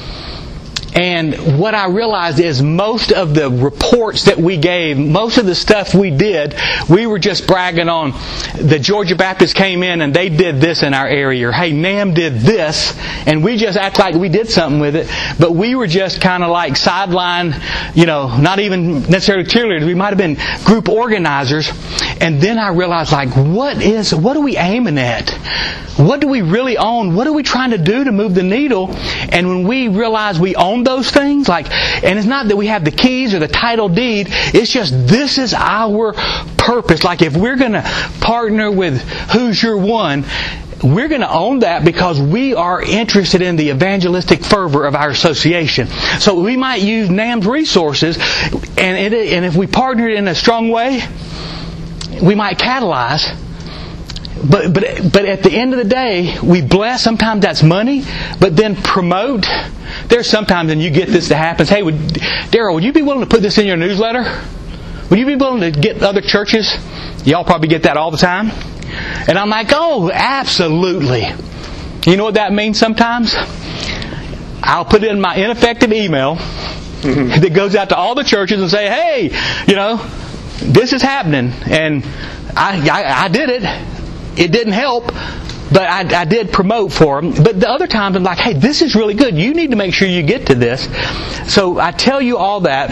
And what I realized is most of the reports that we gave, most of the stuff we did, we were just bragging on the Georgia Baptists came in and they did this in our area. Or, hey, NAM did this. And we just act like we did something with it. But we were just kind of like sideline, you know, not even necessarily cheerleaders. We might have been group organizers. And then I realized, like, what is, what are we aiming at? What do we really own? What are we trying to do to move the needle? And when we realize we own those things, like, and it's not that we have the keys or the title deed, it's just this is our purpose. Like, if we're going to partner with Who's Your One, we're going to own that because we are interested in the evangelistic fervor of our association. So we might use NAM's resources, and it, and if we partner in a strong way, we might catalyze. But but but at the end of the day, we bless. Sometimes that's money, but then promote. There's sometimes, and you get this to happen. Hey, would, Daryl, would you be willing to put this in your newsletter? Would you be willing to get other churches? Y'all probably get that all the time. And I'm like, oh, absolutely. You know what that means sometimes? I'll put it in my ineffective email that goes out to all the churches and say, hey, you know, this is happening, and I I, I did it. It didn't help, but I, I did promote for them. But the other times I'm like, hey, this is really good. You need to make sure you get to this. So I tell you all that.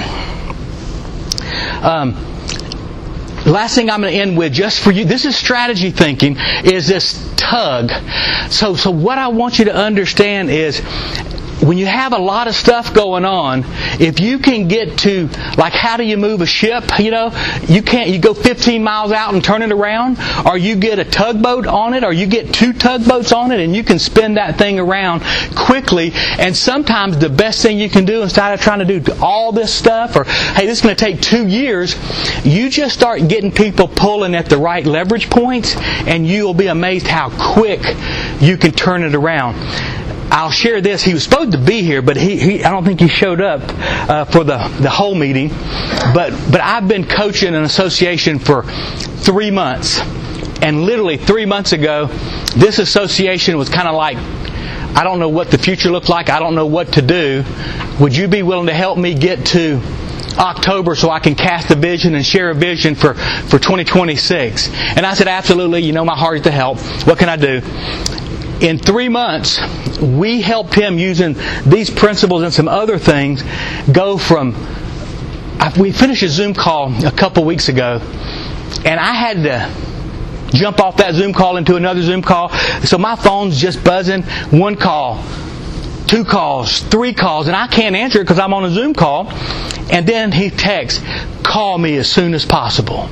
Um, last thing I'm going to end with, just for you, this is strategy thinking, is this tug. So, so what I want you to understand is, when you have a lot of stuff going on, if you can get to, like, how do you move a ship? You know, you can't, you go fifteen miles out and turn it around, or you get a tugboat on it, or you get two tugboats on it, and you can spin that thing around quickly. And sometimes the best thing you can do, instead of trying to do all this stuff, or, hey, this is going to take two years, you just start getting people pulling at the right leverage points, and you'll be amazed how quick you can turn it around. I'll share this. He was supposed to be here, but he, he I don't think he showed up uh, for the, the whole meeting. But but I've been coaching an association for three months. And literally three months ago, this association was kind of like, I don't know what the future looks like. I don't know what to do. Would you be willing to help me get to October so I can cast a vision and share a vision for, for twenty twenty-six? And I said, absolutely. You know my heart is to help. What can I do? In three months, we helped him, using these principles and some other things, go from... We finished a Zoom call a couple weeks ago, and I had to jump off that Zoom call into another Zoom call. So my phone's just buzzing. One call, two calls, three calls, and I can't answer it because I'm on a Zoom call. And then he texts, call me as soon as possible.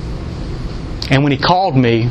And when he called me,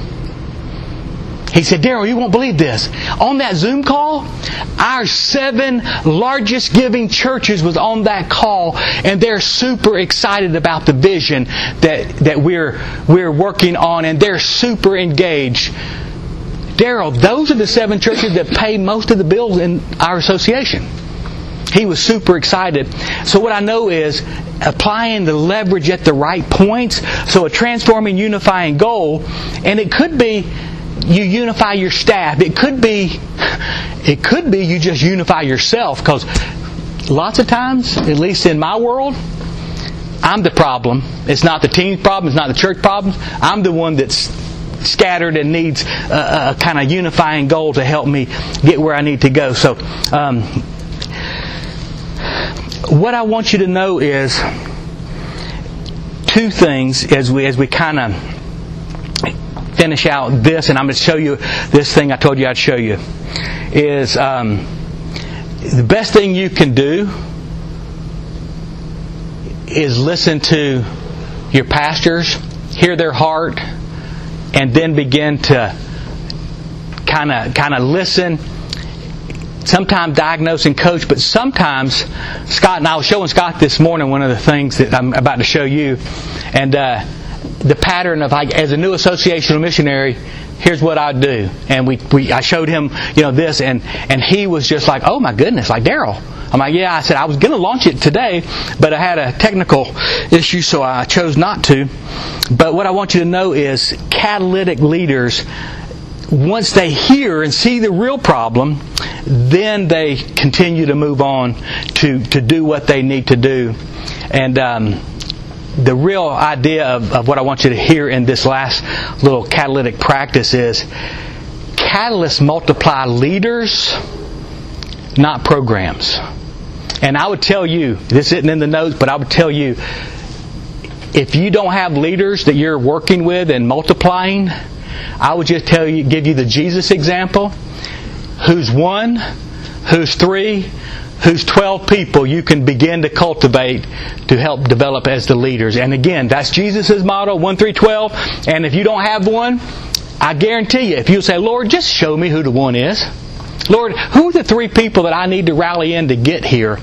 he said, Daryl, you won't believe this. On that Zoom call, our seven largest giving churches was on that call, and they're super excited about the vision that, that we're we're working on, and they're super engaged. Daryl, those are the seven churches that pay most of the bills in our association. He was super excited. So what I know is applying the leverage at the right points. So a transforming, unifying goal, and it could be you unify your staff. It could be, it could be you just unify yourself, because lots of times, at least in my world, I'm the problem. It's not the team's problem. It's not the church problem. I'm the one that's scattered and needs a, a kind of unifying goal to help me get where I need to go. So, um, what I want you to know is two things as we as we kind of finish out this, and I'm going to show you this thing I told you I'd show you. Is um, the best thing you can do is listen to your pastors, hear their heart, and then begin to kind of kind of listen. Sometimes diagnose and coach, but sometimes Scott and I was showing Scott this morning one of the things that I'm about to show you, and uh, the pattern of like as a new associational missionary. Here's what I do, and we, we I showed him, you know, this, and and he was just like, oh my goodness, like Daryl. I'm like, yeah. I said I was going to launch it today, but I had a technical issue, so I chose not to. But what I want you to know is, catalytic leaders, once they hear and see the real problem, then they continue to move on to to do what they need to do, and. Um, The real idea of, of what I want you to hear in this last little catalytic practice is catalysts multiply leaders, not programs. And I would tell you, this isn't in the notes, but I would tell you, if you don't have leaders that you're working with and multiplying, I would just tell you, give you the Jesus example. Who's one, who's three, who's twelve people you can begin to cultivate to help develop as the leaders. And again, that's Jesus' motto, one, three, twelve. And if you don't have one, I guarantee you, if you say, Lord, just show me who the one is. Lord, who are the three people that I need to rally in to get here?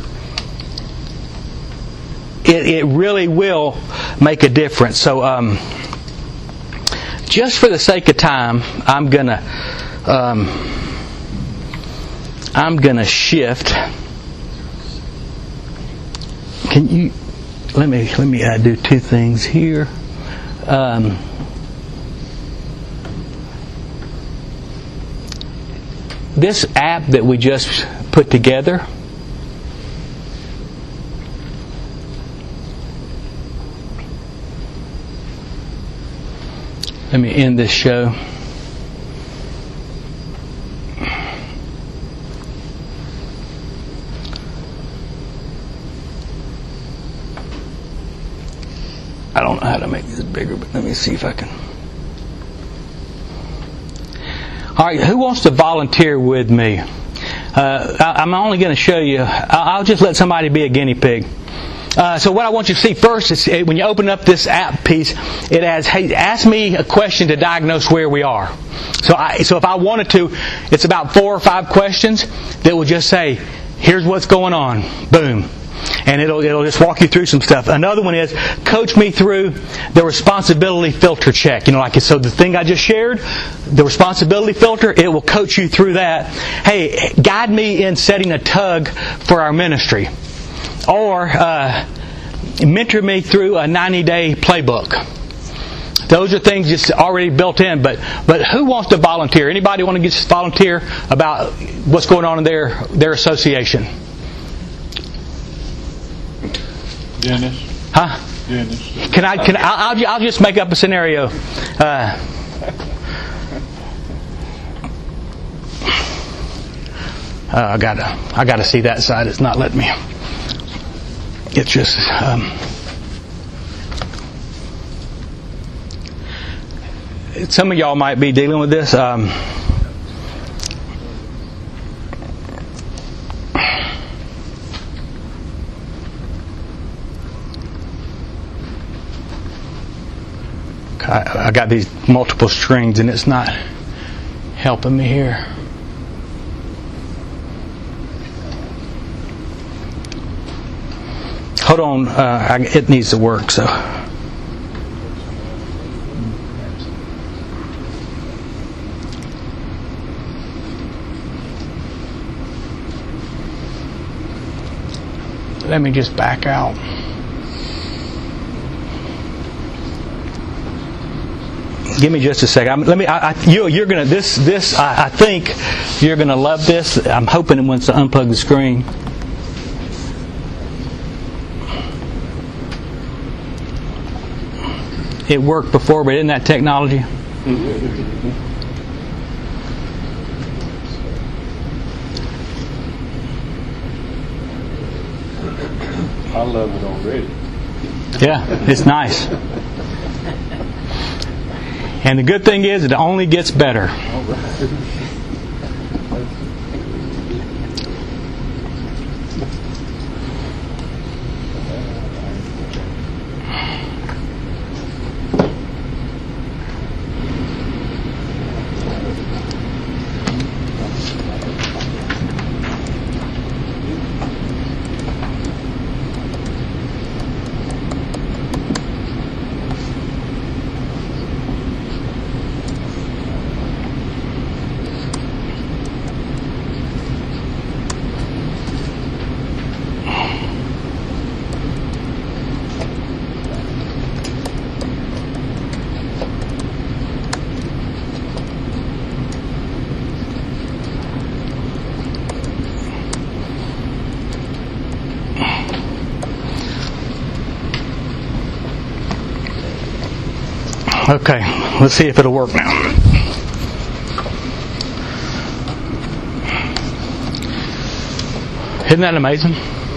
It, it really will make a difference. So, um, just for the sake of time, I'm gonna, um, I'm gonna shift. Can you let me let me uh, do two things here. Um, this app that we just put together, let me end this show. I don't know how to make this bigger, but let me see if I can. All right, who wants to volunteer with me? Uh, I, I'm only going to show you. I'll, I'll just let somebody be a guinea pig. Uh, so what I want you to see first is when you open up this app piece, it has, hey, ask me a question to diagnose where we are. So I, so if I wanted to, it's about four or five questions that will just say, here's what's going on. Boom. And it'll it'll just walk you through some stuff. Another one is, coach me through the responsibility filter check. You know, like so the thing I just shared, the responsibility filter, it will coach you through that. Hey, guide me in setting a tug for our ministry. Or uh, mentor me through a ninety-day playbook. Those are things just already built in. But but who wants to volunteer? Anybody want to just volunteer about what's going on in their their association? Dennis. Huh? Dennis. Can I? Can I, I'll, I'll just make up a scenario. Uh, uh, I gotta. I gotta see that side. It's not letting me. It's just. Um, some of y'all might be dealing with this. Um, I, I got these multiple strings and it's not helping me here. Hold on, uh, I, it needs to work. So, let me just back out. Give me just a second. I'm, let me. I, I, you, you're gonna. This. This. I, I think you're gonna love this. I'm hoping it wants to unplug the screen. It worked before, but isn't that technology? I love it already. Yeah, it's nice. And the good thing is, it only gets better. Okay, let's see if it'll work now. Isn't that amazing?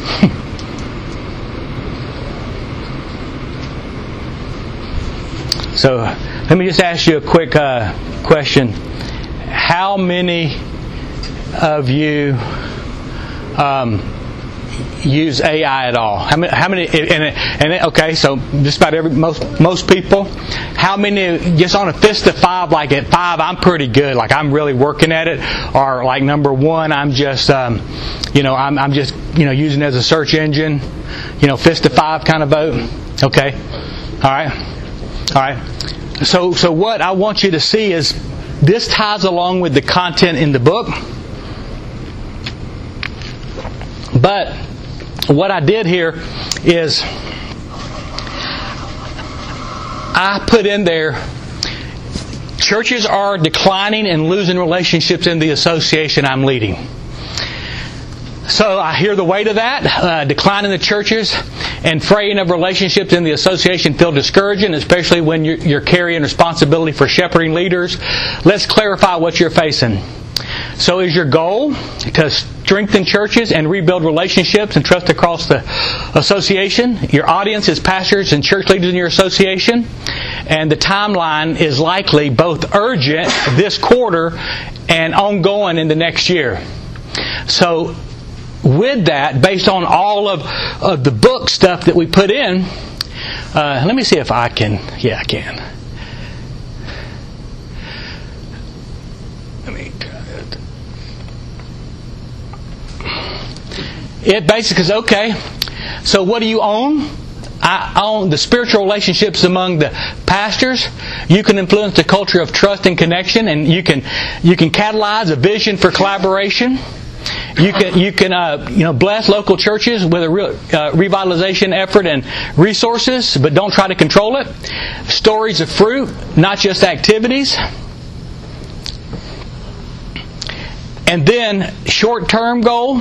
So, let me just ask you a quick uh, question. How many of you um, use A I at all? How many? How many? And, and okay, so just about every most most people. How many? Just on a fist of five, like at five, I'm pretty good. Like I'm really working at it. Or like number one, I'm just, um, you know, I'm I'm just you know using it as a search engine. You know, fist of five kind of vote. Okay, all right, all right. So so what I want you to see is this ties along with the content in the book, but what I did here is I put in there, churches are declining and losing relationships in the association I'm leading. So I hear the weight of that, uh, decline in the churches and fraying of relationships in the association feel discouraging, especially when you're, you're carrying responsibility for shepherding leaders. Let's clarify what you're facing. So is your goal to strengthen churches and rebuild relationships and trust across the association? Your audience is pastors and church leaders in your association. And the timeline is likely both urgent this quarter and ongoing in the next year. So with that, based on all of, of the book stuff that we put in, uh, let me see if I can. Yeah, I can. Let me try it. It basically is okay. So what do you own? I own the spiritual relationships among the pastors. You can influence the culture of trust and connection, and you can you can catalyze a vision for collaboration. You can you can uh, you know bless local churches with a real uh, revitalization effort and resources, but don't try to control it. Stories of fruit, not just activities. And then short-term goal.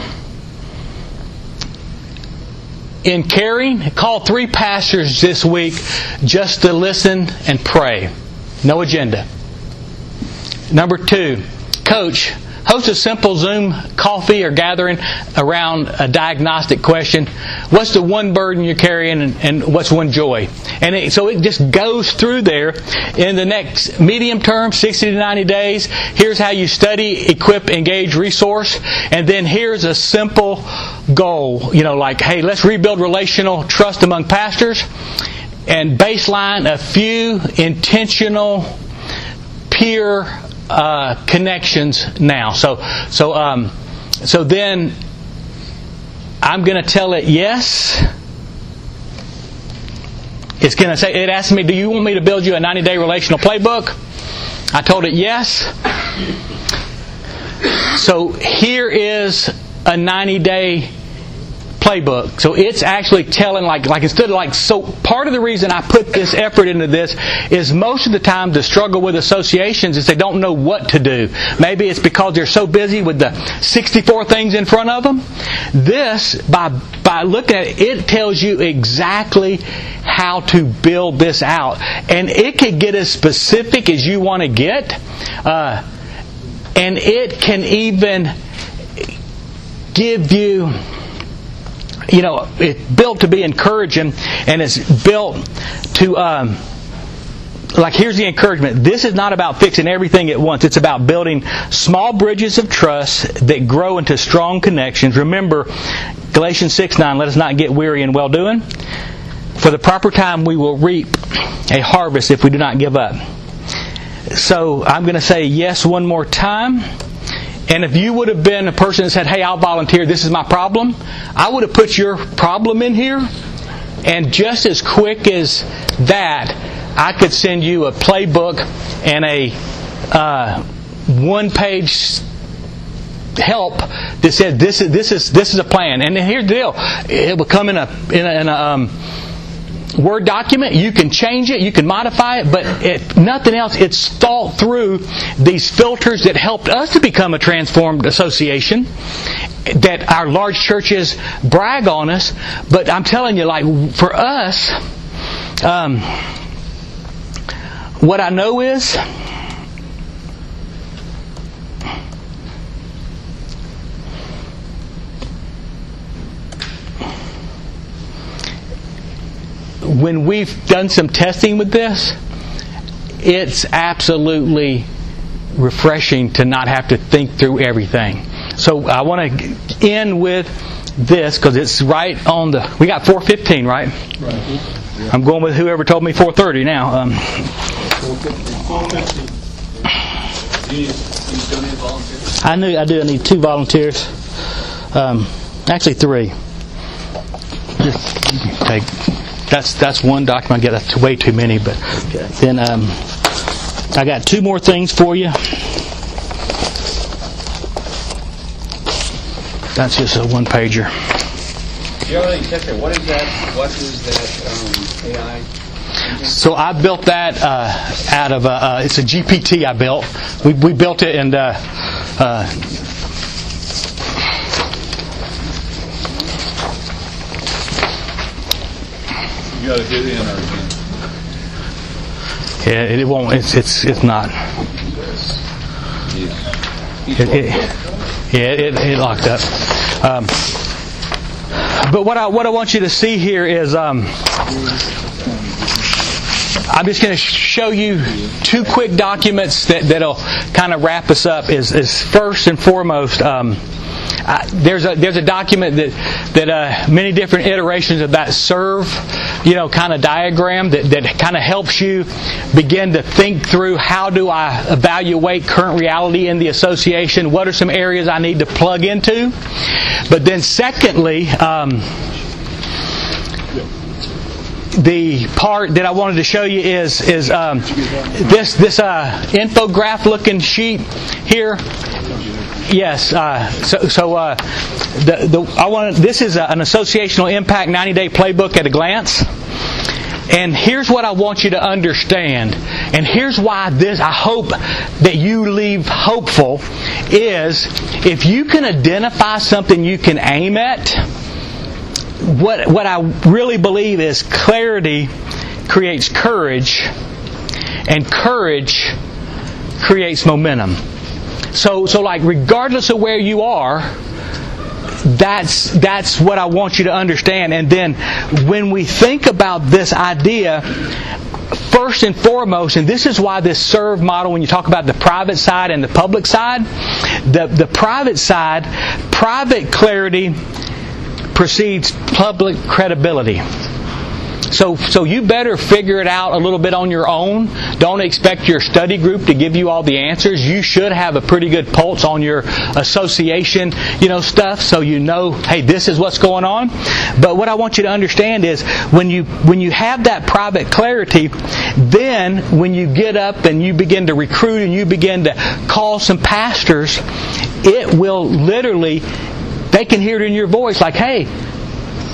In caring, call three pastors this week just to listen and pray. No agenda. Number two, coach, host a simple Zoom coffee or gathering around a diagnostic question. What's the one burden you're carrying and, and what's one joy? And it, so it just goes through there. In the next medium term, sixty to ninety days, here's how you study, equip, engage, resource. And then here's a simple goal. You know, like, hey, let's rebuild relational trust among pastors. And baseline a few intentional peer Uh, connections now. So, so, um, so then I'm going to tell it yes. It's going to say, it asked me, do you want me to build you a ninety-day relational playbook? I told it yes. So here is a ninety-day playbook. So it's actually telling, like, like instead of like, so part of the reason I put this effort into this is most of the time the struggle with associations is they don't know what to do. Maybe it's because they're so busy with the sixty-four things in front of them. This, by by looking at it, it tells you exactly how to build this out. And it can get as specific as you want to get. Uh, and it can even give you, you know, it's built to be encouraging, and it's built to, um, like, here's the encouragement. This is not about fixing everything at once. It's about building small bridges of trust that grow into strong connections. Remember, Galatians six nine, let us not get weary in well-doing. For the proper time we will reap a harvest if we do not give up. So I'm going to say yes one more time. And if you would have been a person that said, hey, I'll volunteer, this is my problem, I would have put your problem in here. And just as quick as that, I could send you a playbook and a uh, one-page help that says this is this is this is a plan. And here's the deal: it will come in a in a, in a um, Word document. You can change it, you can modify it, but if nothing else, it's thought through these filters that helped us to become a transformed association, that our large churches brag on us. But I'm telling you, like, for us, um, what I know is when we've done some testing with this, it's absolutely refreshing to not have to think through everything. So I want to end with this because it's right on the. We got four fifteen, right? Right. I'm going with whoever told me four thirty now. Um, four fifteen. Do you, do you still need volunteers? I knew I do. I need two volunteers. Um, actually, three. Just take. That's that's one document. I get that's way too many, but okay. Then um, I got two more things for you. That's just a one pager. You already checked it. What is that? What is that um, A I? So I built that uh, out of a, uh, it's a G P T I built. We we built it and. Uh, uh, You got to hit enter again. Yeah, it, it won't. It's it's it's not. It, it, yeah, it, it locked up. Um, but what I what I want you to see here is um, I'm just going to show you two quick documents that that'll kind of wrap us up. Is is first and foremost. Um, Uh, there's a there's a document that that uh, many different iterations of that serve, you know, kind of diagram that, that kind of helps you begin to think through how do I evaluate current reality in the association? What are some areas I need to plug into? But then secondly, um, the part that I wanted to show you is is um, this this uh, infograph looking sheet here. Yes. Uh, so, so uh, the the I want this is a, an associational impact ninety day playbook at a glance. And here's what I want you to understand. And here's why this I hope that you leave hopeful is if you can identify something you can aim at. What what I really believe is clarity creates courage, and courage creates momentum. So, so like regardless of where you are, that's that's what I want you to understand. And then when we think about this idea, first and foremost, and this is why this serve model, when you talk about the private side and the public side, the the private side, private clarity precedes public credibility. So, so you better figure it out a little bit on your own. Don't expect your study group to give you all the answers. You should have a pretty good pulse on your association, you know, stuff, so you know, hey, this is what's going on. But what I want you to understand is when you when you have that private clarity, then when you get up and you begin to recruit and you begin to call some pastors, it will literally, they can hear it in your voice like, hey,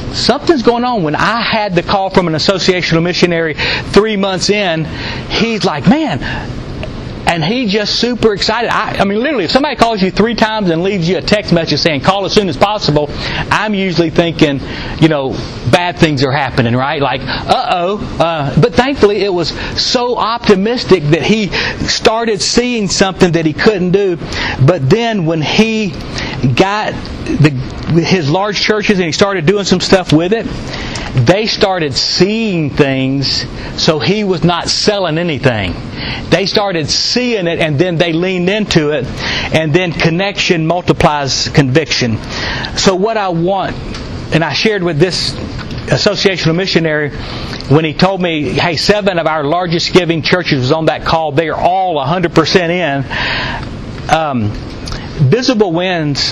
something's going on. When I had the call from an associational missionary three months in, he's like, man, and he just super excited. I, I mean, literally, if somebody calls you three times and leaves you a text message saying, call as soon as possible, I'm usually thinking, you know, bad things are happening, right? Like, uh-oh. Uh, but thankfully, it was so optimistic that he started seeing something that he couldn't do. But then when he got the, his large churches and he started doing some stuff with it, they started seeing things, so he was not selling anything. They started seeing it, and then they leaned into it, and then connection multiplies conviction. So what I want, and I shared with this associational missionary when he told me, hey, seven of our largest giving churches was on that call. They are all one hundred percent in. Um, visible wins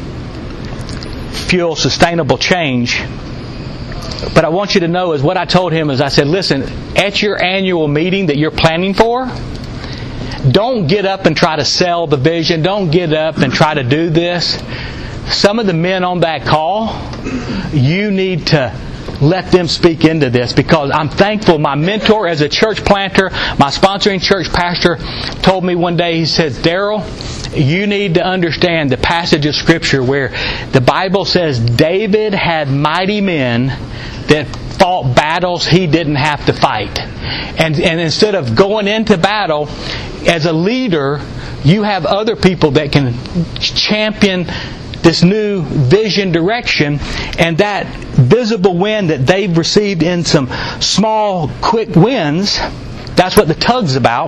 fuel sustainable change. But I want you to know is what I told him is I said, listen, at your annual meeting that you're planning for, don't get up and try to sell the vision. Don't get up and try to do this. Some of the men on that call, you need to let them speak into this, because I'm thankful. My mentor as a church planter, my sponsoring church pastor, told me one day, he said, Daryl, you need to understand the passage of Scripture where the Bible says David had mighty men that fought battles he didn't have to fight. And, and instead of going into battle, as a leader, you have other people that can champion this new vision direction, and that visible win that they've received in some small, quick wins, that's what the tug's about.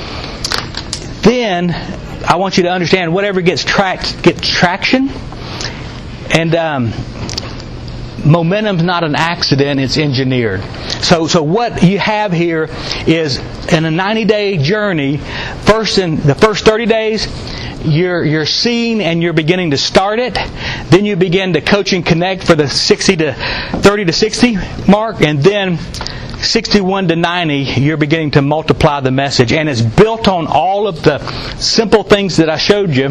Then I want you to understand whatever gets tracked gets traction. And um, momentum's not an accident, it's engineered. So so what you have here is in a ninety-day journey, first in the first thirty days, you're you're seeing and you're beginning to start it. Then you begin to coach and connect for the sixty to thirty to sixty mark, and then sixty-one to ninety, you're beginning to multiply the message. And it's built on all of the simple things that I showed you.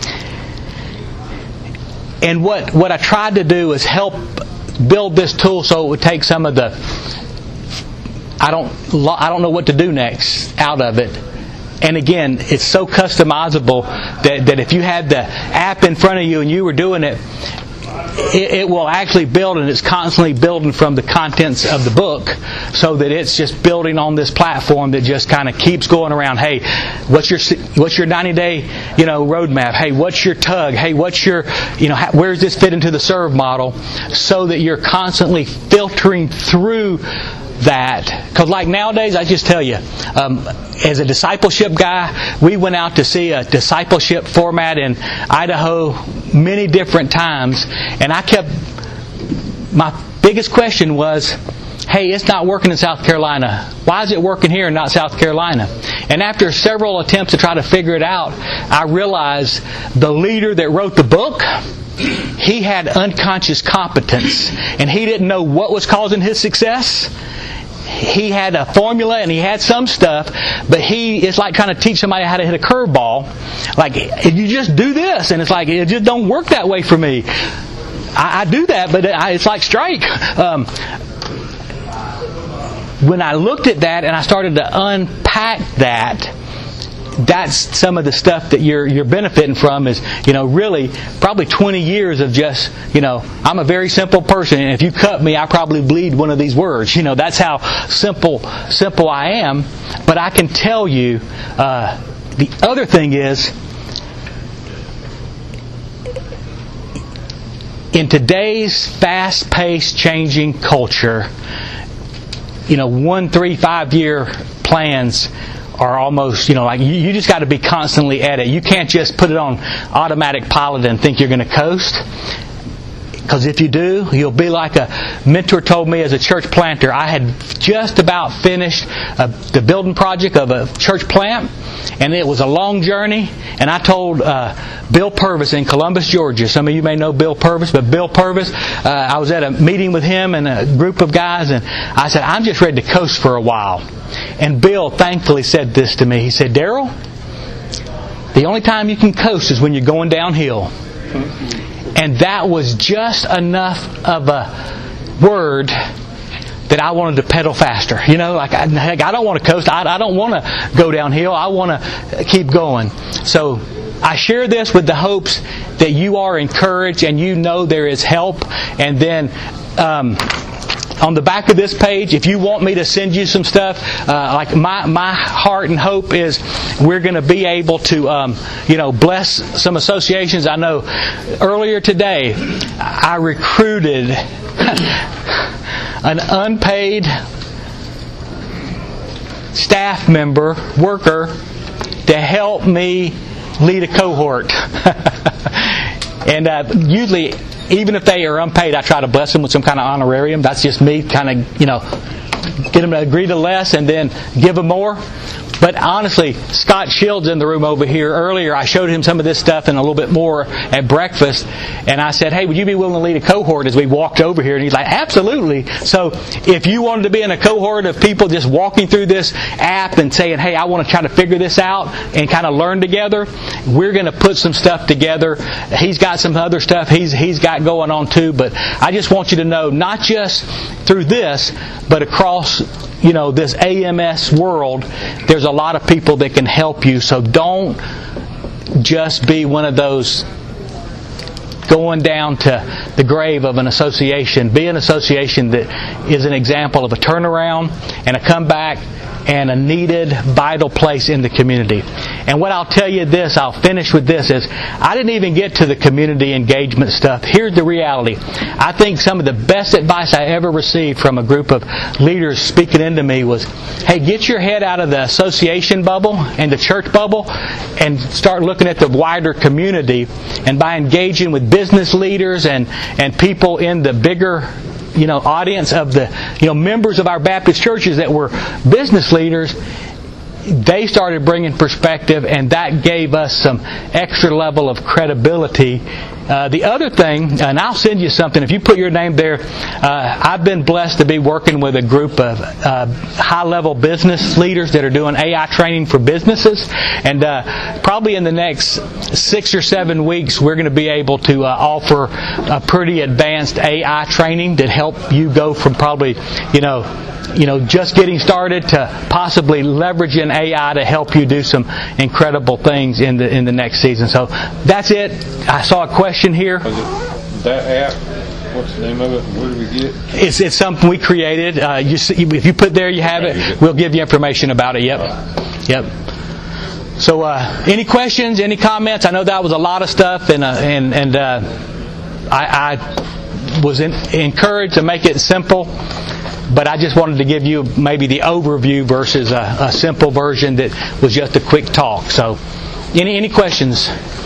And what, what I tried to do is help build this tool so it would take some of the I don't I don't know what to do next out of it. And again, it's so customizable that, that if you had the app in front of you and you were doing it, It, it will actually build, and it's constantly building from the contents of the book, so that it's just building on this platform that just kind of keeps going around. Hey, what's your what's your ninety day you know roadmap? Hey, what's your tug? Hey, what's your you know how, where does this fit into the serve model? So that you're constantly filtering through that. Because like nowadays, I just tell you, um, as a discipleship guy, we went out to see a discipleship format in Idaho many different times, and I kept, my biggest question was, hey, it's not working in South Carolina. Why is it working here and not South Carolina? And after several attempts to try to figure it out, I realized the leader that wrote the book, he had unconscious competence, and he didn't know what was causing his success. He had a formula and he had some stuff, but he, it's like trying to teach somebody how to hit a curveball. Like, you just do this, and it's like, it just don't work that way for me. I, I do that, but it's like strike. Um, when I looked at that and I started to unpack that, that's some of the stuff that you're you're benefiting from. Is you know really probably twenty years of just you know I'm a very simple person, and if you cut me, I probably bleed one of these words. You know that's how simple simple I am. But I can tell you, uh, the other thing is, in today's fast-paced, changing culture, you know one, three, five year plans are almost, you know, like you, you just got to be constantly at it. You can't just put it on automatic pilot and think you're going to coast. Because if you do, you'll be like a mentor told me as a church planter. I had just about finished uh, the building project of a church plant, and it was a long journey. And I told uh, Bill Purvis in Columbus, Georgia. Some of you may know Bill Purvis, but Bill Purvis, uh, I was at a meeting with him and a group of guys, and I said, I'm just ready to coast for a while. And Bill thankfully said this to me. He said, Daryl, the only time you can coast is when you're going downhill. And that was just enough of a word that I wanted to pedal faster. You know, like I, heck, I don't want to coast. I, I don't want to go downhill. I want to keep going. So I share this with the hopes that you are encouraged and you know there is help. And then um, on the back of this page, if you want me to send you some stuff, uh, like my my heart and hope is we're going to be able to, um, you know, bless some associations. I know earlier today I recruited an unpaid staff member, worker, to help me lead a cohort. And uh, usually, even if they are unpaid, I try to bless them with some kind of honorarium. That's just me, kind of, you know, get them to agree to less and then give them more. But honestly, Scott Shields in the room over here earlier, I showed him some of this stuff and a little bit more at breakfast. And I said, hey, would you be willing to lead a cohort as we walked over here? And he's like, absolutely. So if you wanted to be in a cohort of people just walking through this app and saying, hey, I want to try to figure this out and kind of learn together, we're going to put some stuff together. He's got some other stuff he's he's got going on too. But I just want you to know, not just through this, but across, you know, this A M S world, there's a lot of people that can help you. So don't just be one of those going down to the grave of an association. Be an association that is an example of a turnaround and a comeback and a needed, vital place in the community. And what I'll tell you this, I'll finish with this, is I didn't even get to the community engagement stuff. Here's the reality. I think some of the best advice I ever received from a group of leaders speaking into me was, hey, get your head out of the association bubble and the church bubble and start looking at the wider community. And by engaging with business leaders and, and people in the bigger, you know, audience of the, you know, members of our Baptist churches that were business leaders, they started bringing perspective, and that gave us some extra level of credibility. Uh, the other thing, and I'll send you something, if you put your name there, uh, I've been blessed to be working with a group of uh, high-level business leaders that are doing A I training for businesses. And uh, probably in the next six or seven weeks, we're going to be able to uh, offer a pretty advanced A I training that help you go from probably, you know, you know, just getting started to possibly leveraging A I to help you do some incredible things in the in the next season. So that's it. I saw a question here. That app, what's the name of it? Where do we get it? It's it's something we created. Uh, you see, if you put there, you have it. We'll give you information about it. Yep, yep. So, uh, any questions? Any comments? I know that was a lot of stuff, and uh, and and uh, I, I was in, encouraged to make it simple. But I just wanted to give you maybe the overview versus a, a simple version that was just a quick talk. So, any any questions?